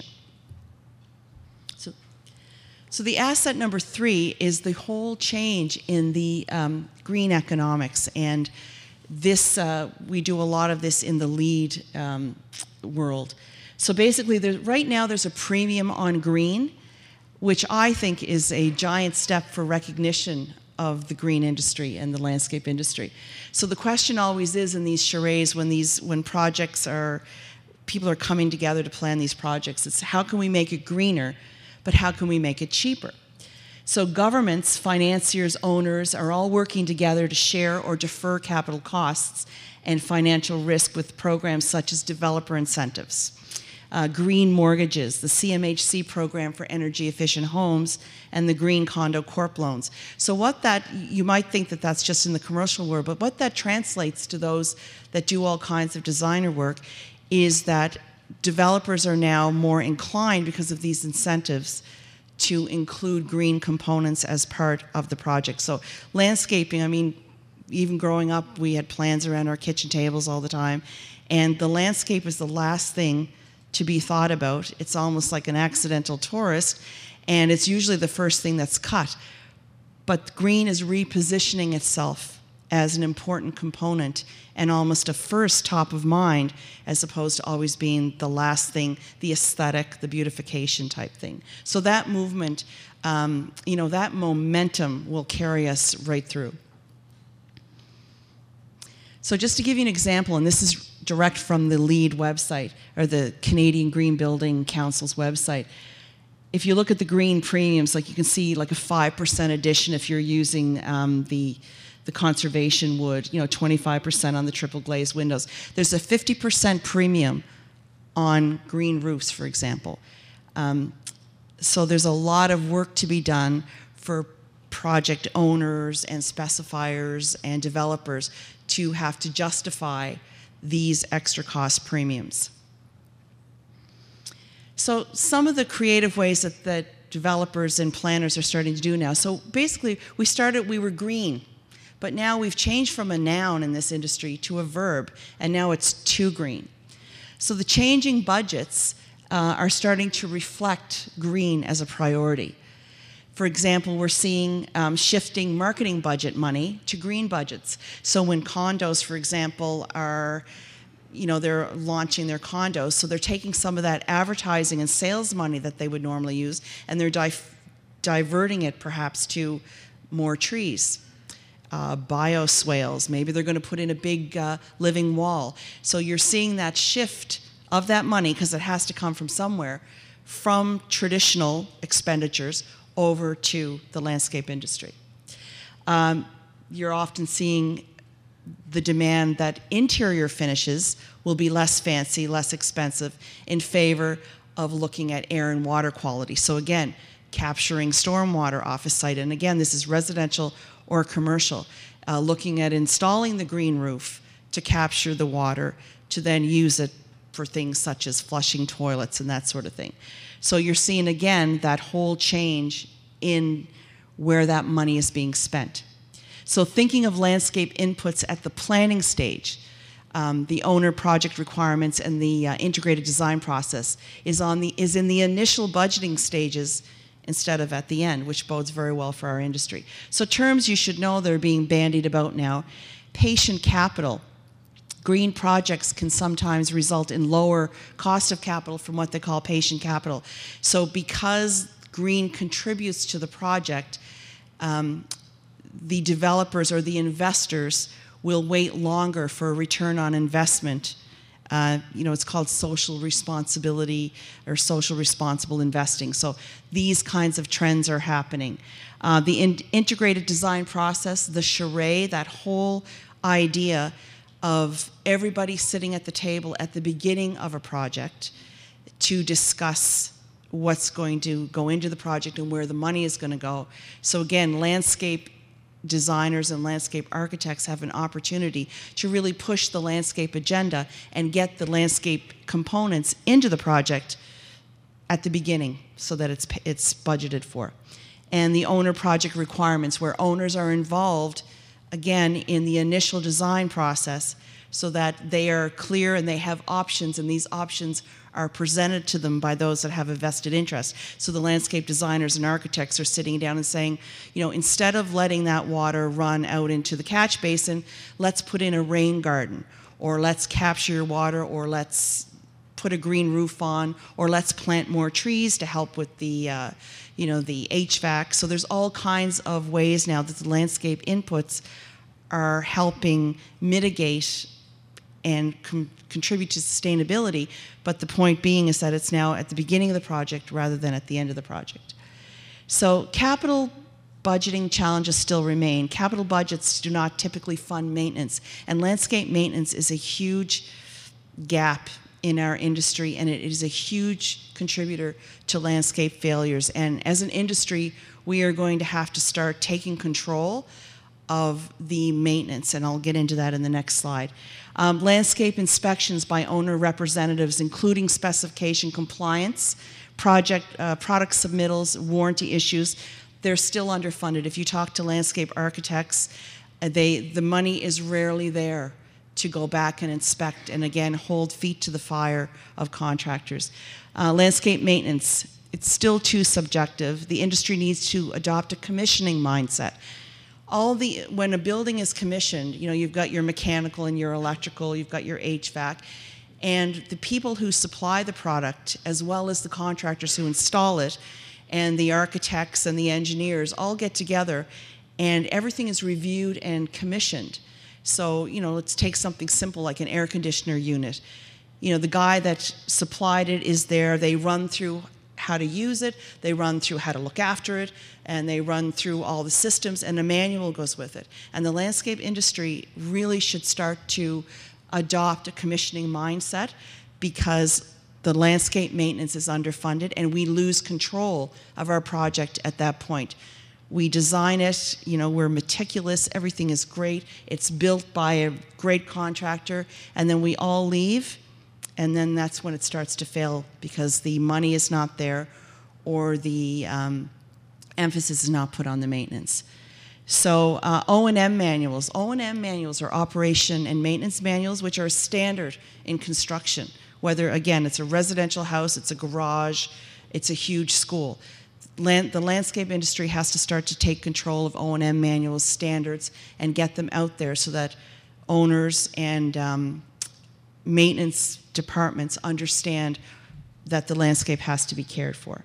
So, so the asset number three is the whole change in the um, green economics. And this, uh, we do a lot of this in the LEED um, world. So basically, there, right now there's a premium on green, which I think is a giant step for recognition of the green industry and the landscape industry. So the question always is in these charades when these when projects are, people are coming together to plan these projects, it's how can we make it greener, but how can we make it cheaper? So governments, financiers, owners are all working together to share or defer capital costs and financial risk with programs such as developer incentives. Uh, green mortgages, the C M H C program for energy efficient homes, and the Green Condo Corp loans. So what that, you might think that that's just in the commercial world, but what that translates to those that do all kinds of designer work is that developers are now more inclined because of these incentives to include green components as part of the project. So landscaping, I mean, even growing up, we had plans around our kitchen tables all the time, and the landscape is the last thing to be thought about. It's almost like an accidental tourist, and it's usually the first thing that's cut. But green is repositioning itself as an important component and almost a first top of mind, as opposed to always being the last thing, the aesthetic, the beautification type thing. So that movement, um, you know, that momentum will carry us right through. So just to give you an example, and this is direct from the LEED website, or the Canadian Green Building Council's website. If you look at the green premiums, like you can see like a five percent addition if you're using um, the, the conservation wood, you know, twenty-five percent on the triple glazed windows. There's a fifty percent premium on green roofs, for example. Um, so there's a lot of work to be done for project owners and specifiers and developers to have to justify these extra cost premiums. So some of the creative ways that, that developers and planners are starting to do now. So basically, we started, we were green, but now we've changed from a noun in this industry to a verb, and now it's too green. So the changing budgets uh, are starting to reflect green as a priority. For example, we're seeing um, shifting marketing budget money to green budgets. So when condos, for example, are, you know, they're launching their condos, so they're taking some of that advertising and sales money that they would normally use, and they're di diverting it perhaps to more trees, uh, bioswales. Maybe they're going to put in a big uh, living wall. So you're seeing that shift of that money, because it has to come from somewhere, from traditional expenditures over to the landscape industry. Um, you're often seeing the demand that interior finishes will be less fancy, less expensive, in favor of looking at air and water quality. So again, capturing stormwater off a site, and again, this is residential or commercial, uh, looking at installing the green roof to capture the water, to then use it for things such as flushing toilets and that sort of thing. So you're seeing again that whole change in where that money is being spent. So thinking of landscape inputs at the planning stage, um, the owner project requirements and the uh, integrated design process is, on the, is in the initial budgeting stages instead of at the end, which bodes very well for our industry. So terms you should know that are being bandied about now. Patient capital. Green projects can sometimes result in lower cost of capital from what they call patient capital. So because green contributes to the project, um, the developers or the investors will wait longer for a return on investment. Uh, you know, it's called social responsibility or social responsible investing. So these kinds of trends are happening. Uh, the in integrated design process, the charade, that whole idea of everybody sitting at the table at the beginning of a project to discuss what's going to go into the project and where the money is going to go. So again, landscape designers and landscape architects have an opportunity to really push the landscape agenda and get the landscape components into the project at the beginning so that it's, it's budgeted for. And the owner project requirements, where owners are involved, again, in the initial design process so that they are clear and they have options, and these options are presented to them by those that have a vested interest. So the landscape designers and architects are sitting down and saying, you know, instead of letting that water run out into the catch basin, let's put in a rain garden, or let's capture your water, or let's put a green roof on, or let's plant more trees to help with the, uh, you know, the H V A C. So there's all kinds of ways now that the landscape inputs are helping mitigate and com contribute to sustainability, but the point being is that it's now at the beginning of the project rather than at the end of the project. So capital budgeting challenges still remain. Capital budgets do not typically fund maintenance, and landscape maintenance is a huge gap in our industry, and it is a huge contributor to landscape failures. And as an industry, we are going to have to start taking control of the maintenance, and I'll get into that in the next slide. Um, landscape inspections by owner representatives, including specification compliance, project, uh, product submittals, warranty issues, they're still underfunded. If you talk to landscape architects, uh, they, the money is rarely there to go back and inspect and again hold feet to the fire of contractors. Uh, landscape maintenance, it's still too subjective. The industry needs to adopt a commissioning mindset. All the, when a building is commissioned, you know, you've got your mechanical and your electrical, you've got your H V A C, and the people who supply the product, as well as the contractors who install it, and the architects and the engineers all get together, and everything is reviewed and commissioned. So, you know, let's take something simple like an air conditioner unit. You know, the guy that supplied it is there, they run through how to use it, they run through how to look after it, and they run through all the systems, and a manual goes with it. And the landscape industry really should start to adopt a commissioning mindset, because the landscape maintenance is underfunded and we lose control of our project at that point. We design it, you know, we're meticulous, everything is great, it's built by a great contractor, and then we all leave, and then that's when it starts to fail because the money is not there or the um, emphasis is not put on the maintenance. So uh, O and M manuals. O and M manuals are operation and maintenance manuals, which are standard in construction. Whether, again, it's a residential house, it's a garage, it's a huge school. Land, the landscape industry has to start to take control of O and M manuals, standards, and get them out there so that owners and um, maintenance departments understand that the landscape has to be cared for.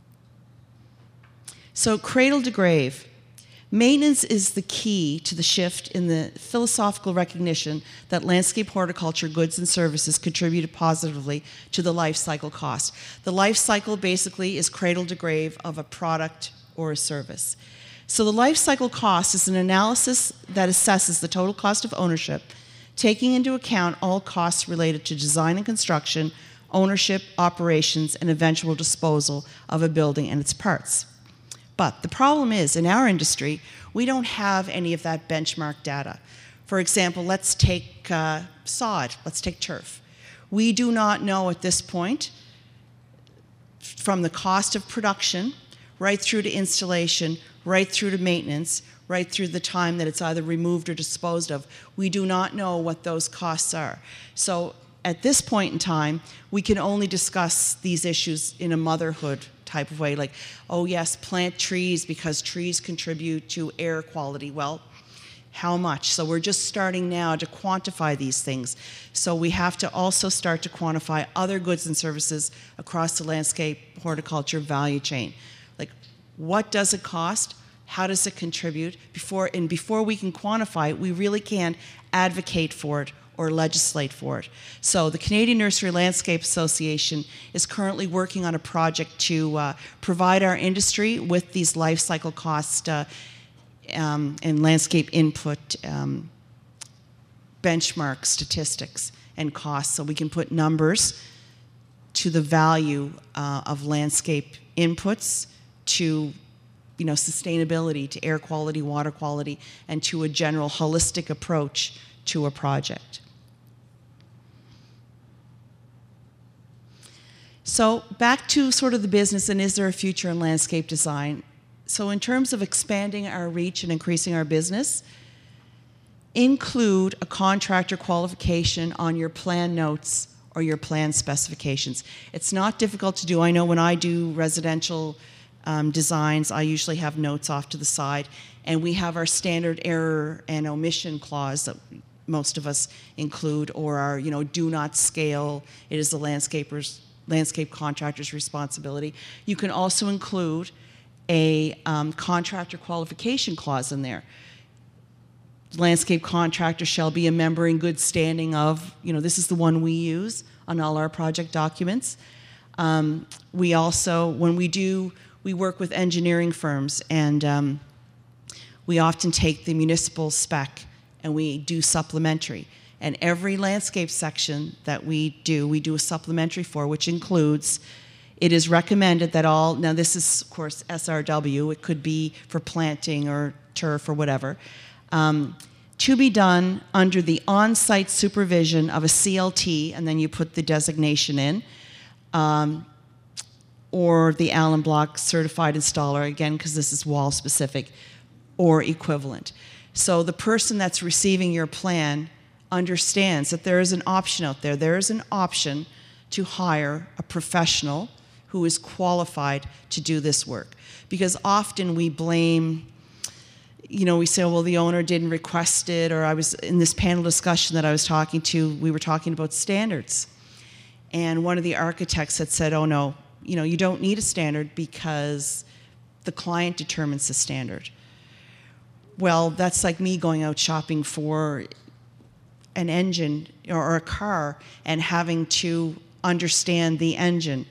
So cradle to grave. Maintenance is the key to the shift in the philosophical recognition that landscape horticulture goods and services contribute positively to the life cycle cost. The life cycle basically is cradle to grave of a product or a service. So the life cycle cost is an analysis that assesses the total cost of ownership, taking into account all costs related to design and construction, ownership, operations, and eventual disposal of a building and its parts. But the problem is, in our industry, we don't have any of that benchmark data. For example, let's take uh, sod, let's take turf. We do not know at this point, from the cost of production, right through to installation, right through to maintenance, right through the time that it's either removed or disposed of. We do not know what those costs are. So at this point in time, we can only discuss these issues in a motherhood type of way, like, oh yes, plant trees because trees contribute to air quality. Well, how much? So we're just starting now to quantify these things. So we have to also start to quantify other goods and services across the landscape horticulture value chain. Like, what does it cost? How does it contribute? Before, and before we can quantify it, we really can't advocate for it or legislate for it. So the Canadian Nursery Landscape Association is currently working on a project to uh, provide our industry with these life cycle cost uh, um, and landscape input um, benchmark statistics and costs, so we can put numbers to the value uh, of landscape inputs, to you know, sustainability, to air quality, water quality, and to a general holistic approach to a project. So back to sort of the business, and is there a future in landscape design? So in terms of expanding our reach and increasing our business, include a contractor qualification on your plan notes or your plan specifications. It's not difficult to do. I know when I do residential um, designs, I usually have notes off to the side, and we have our standard error and omission clause that most of us include, or our, you know, do not scale. It is the landscaper's, landscape contractor's responsibility. You can also include a um, contractor qualification clause in there. Landscape contractor shall be a member in good standing of, you know, this is the one we use on all our project documents. Um, we also, when we do, we work with engineering firms, and um, we often take the municipal spec and we do supplementary. And every landscape section that we do, we do a supplementary for, which includes, it is recommended that all, now this is of course S R W, it could be for planting or turf or whatever, um, to be done under the on-site supervision of a C L T, and then you put the designation in, um, or the Allen Block certified installer, again, because this is wall specific, or equivalent. So the person that's receiving your plan understands that there is an option out there. There is an option to hire a professional who is qualified to do this work. Because often we blame, you know, we say, well, the owner didn't request it, or I was in this panel discussion that I was talking to, we were talking about standards. And one of the architects had said, oh no, you know, you don't need a standard because the client determines the standard. Well, that's like me going out shopping for an engine or a car and having to understand the engine.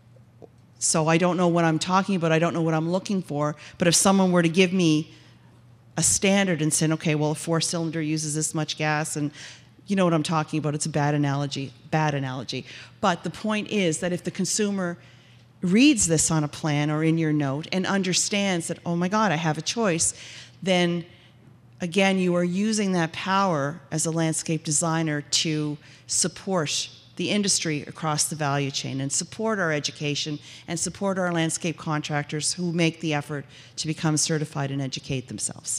So I don't know what I'm talking about, I don't know what I'm looking for, but if someone were to give me a standard and say, okay, well, a four-cylinder uses this much gas, and you know what I'm talking about, it's a bad analogy, bad analogy. But the point is that if the consumer reads this on a plan or in your note and understands that, oh my God, I have a choice, then again, you are using that power as a landscape designer to support the industry across the value chain and support our education and support our landscape contractors who make the effort to become certified and educate themselves.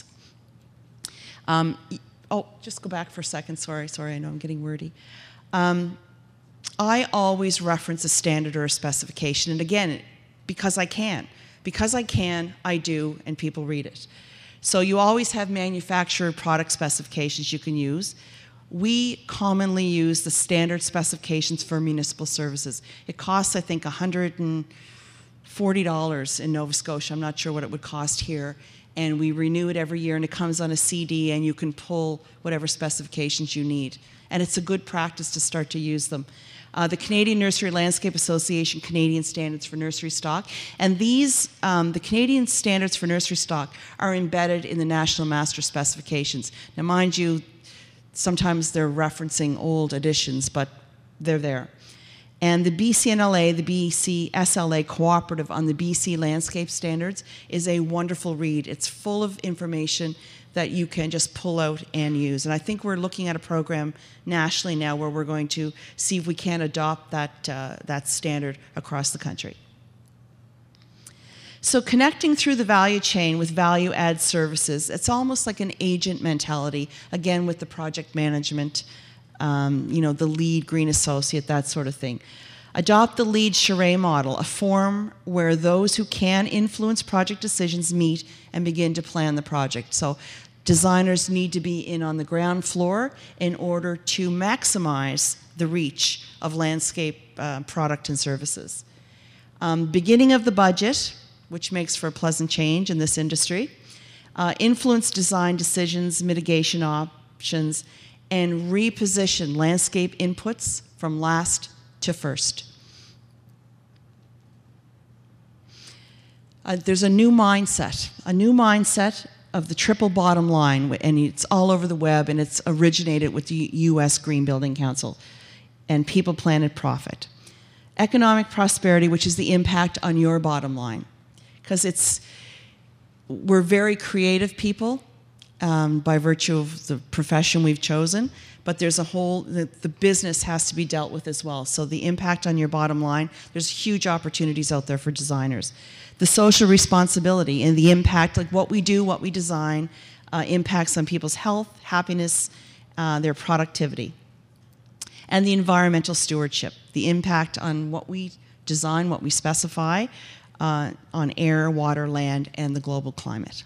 Um, oh, just go back for a second, sorry, sorry, I know I'm getting wordy. Um, I always reference a standard or a specification, and again, because I can. Because I can, I do, and people read it. So you always have manufacturer product specifications you can use. We commonly use the standard specifications for municipal services. It costs, I think, one hundred forty dollars in Nova Scotia. I'm not sure what it would cost here. And we renew it every year, and it comes on a C D, and you can pull whatever specifications you need. And it's a good practice to start to use them. Uh, the Canadian Nursery Landscape Association, Canadian Standards for Nursery Stock. And these, um, the Canadian Standards for Nursery Stock are embedded in the National Master Specifications. Now mind you, sometimes they're referencing old editions, but they're there. And the B C N L A, the B C S L A Cooperative on the B C Landscape Standards is a wonderful read. It's full of information that you can just pull out and use. And I think we're looking at a program nationally now where we're going to see if we can adopt that, uh, that standard across the country. So connecting through the value chain with value-add services, it's almost like an agent mentality, again with the project management, um, you know, the lead green associate, that sort of thing. Adopt the lead charrette model, a form where those who can influence project decisions meet and begin to plan the project. So designers need to be in on the ground floor in order to maximize the reach of landscape uh, product and services. Um, beginning of the budget, which makes for a pleasant change in this industry, uh, influence design decisions, mitigation options, and reposition landscape inputs from last to first. Uh, there's a new mindset, a new mindset of the triple bottom line, and it's all over the web, and it's originated with the U S Green Building Council, and people, planet, profit. Economic prosperity, which is the impact on your bottom line. Because it's, we're very creative people um, by virtue of the profession we've chosen, but there's a whole, the, the business has to be dealt with as well. So the impact on your bottom line, there's huge opportunities out there for designers. The social responsibility and the impact, like what we do, what we design, uh, impacts on people's health, happiness, uh, their productivity. And the environmental stewardship, the impact on what we design, what we specify, uh, on air, water, land, and the global climate.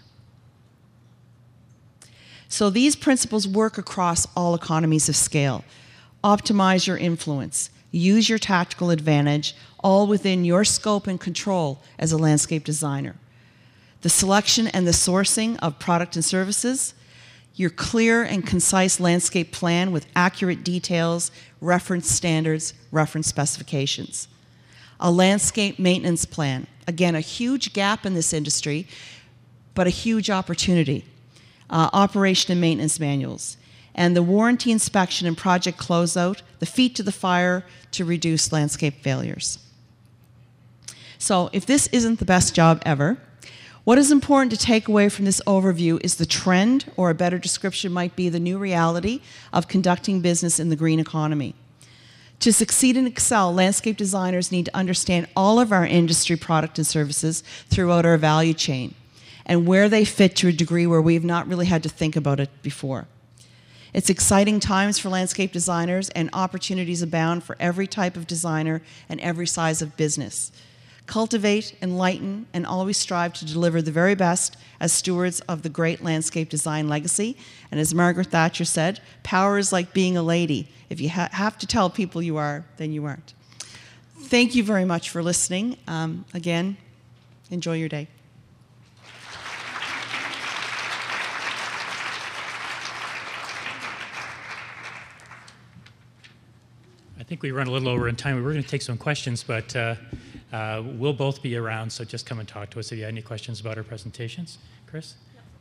So these principles work across all economies of scale. Optimize your influence. Use your tactical advantage, all within your scope and control as a landscape designer. The selection and the sourcing of product and services, your clear and concise landscape plan with accurate details, reference standards, reference specifications. A landscape maintenance plan. Again, a huge gap in this industry, but a huge opportunity. Uh, operation and maintenance manuals. And the warranty inspection and project closeout, the feet to the fire to reduce landscape failures. So if this isn't the best job ever, what is important to take away from this overview is the trend, or a better description might be the new reality of conducting business in the green economy. To succeed and excel, landscape designers need to understand all of our industry product and services throughout our value chain, and where they fit to a degree where we've not really had to think about it before. It's exciting times for landscape designers, and opportunities abound for every type of designer and every size of business. Cultivate, enlighten, and always strive to deliver the very best as stewards of the great landscape design legacy. And as Margaret Thatcher said, power is like being a lady. If you ha have to tell people you are, then you aren't. Thank you very much for listening. Um, again, enjoy your day. I think we run a little over in time. We were going to take some questions, but uh, uh, we'll both be around, so just come and talk to us if you have any questions about our presentations. Chris?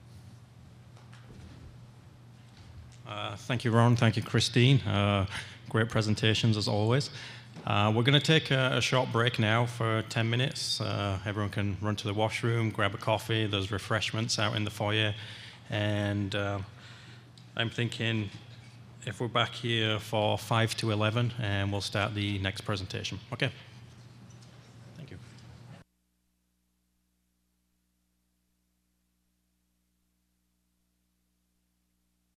Uh, thank you, Ron. Thank you, Christine. Uh, great presentations, as always. Uh, we're going to take a, a short break now for ten minutes. Uh, everyone can run to the washroom, grab a coffee. There's refreshments out in the foyer. And uh, I'm thinking if we're back here for five to eleven, and we'll start the next presentation. Okay.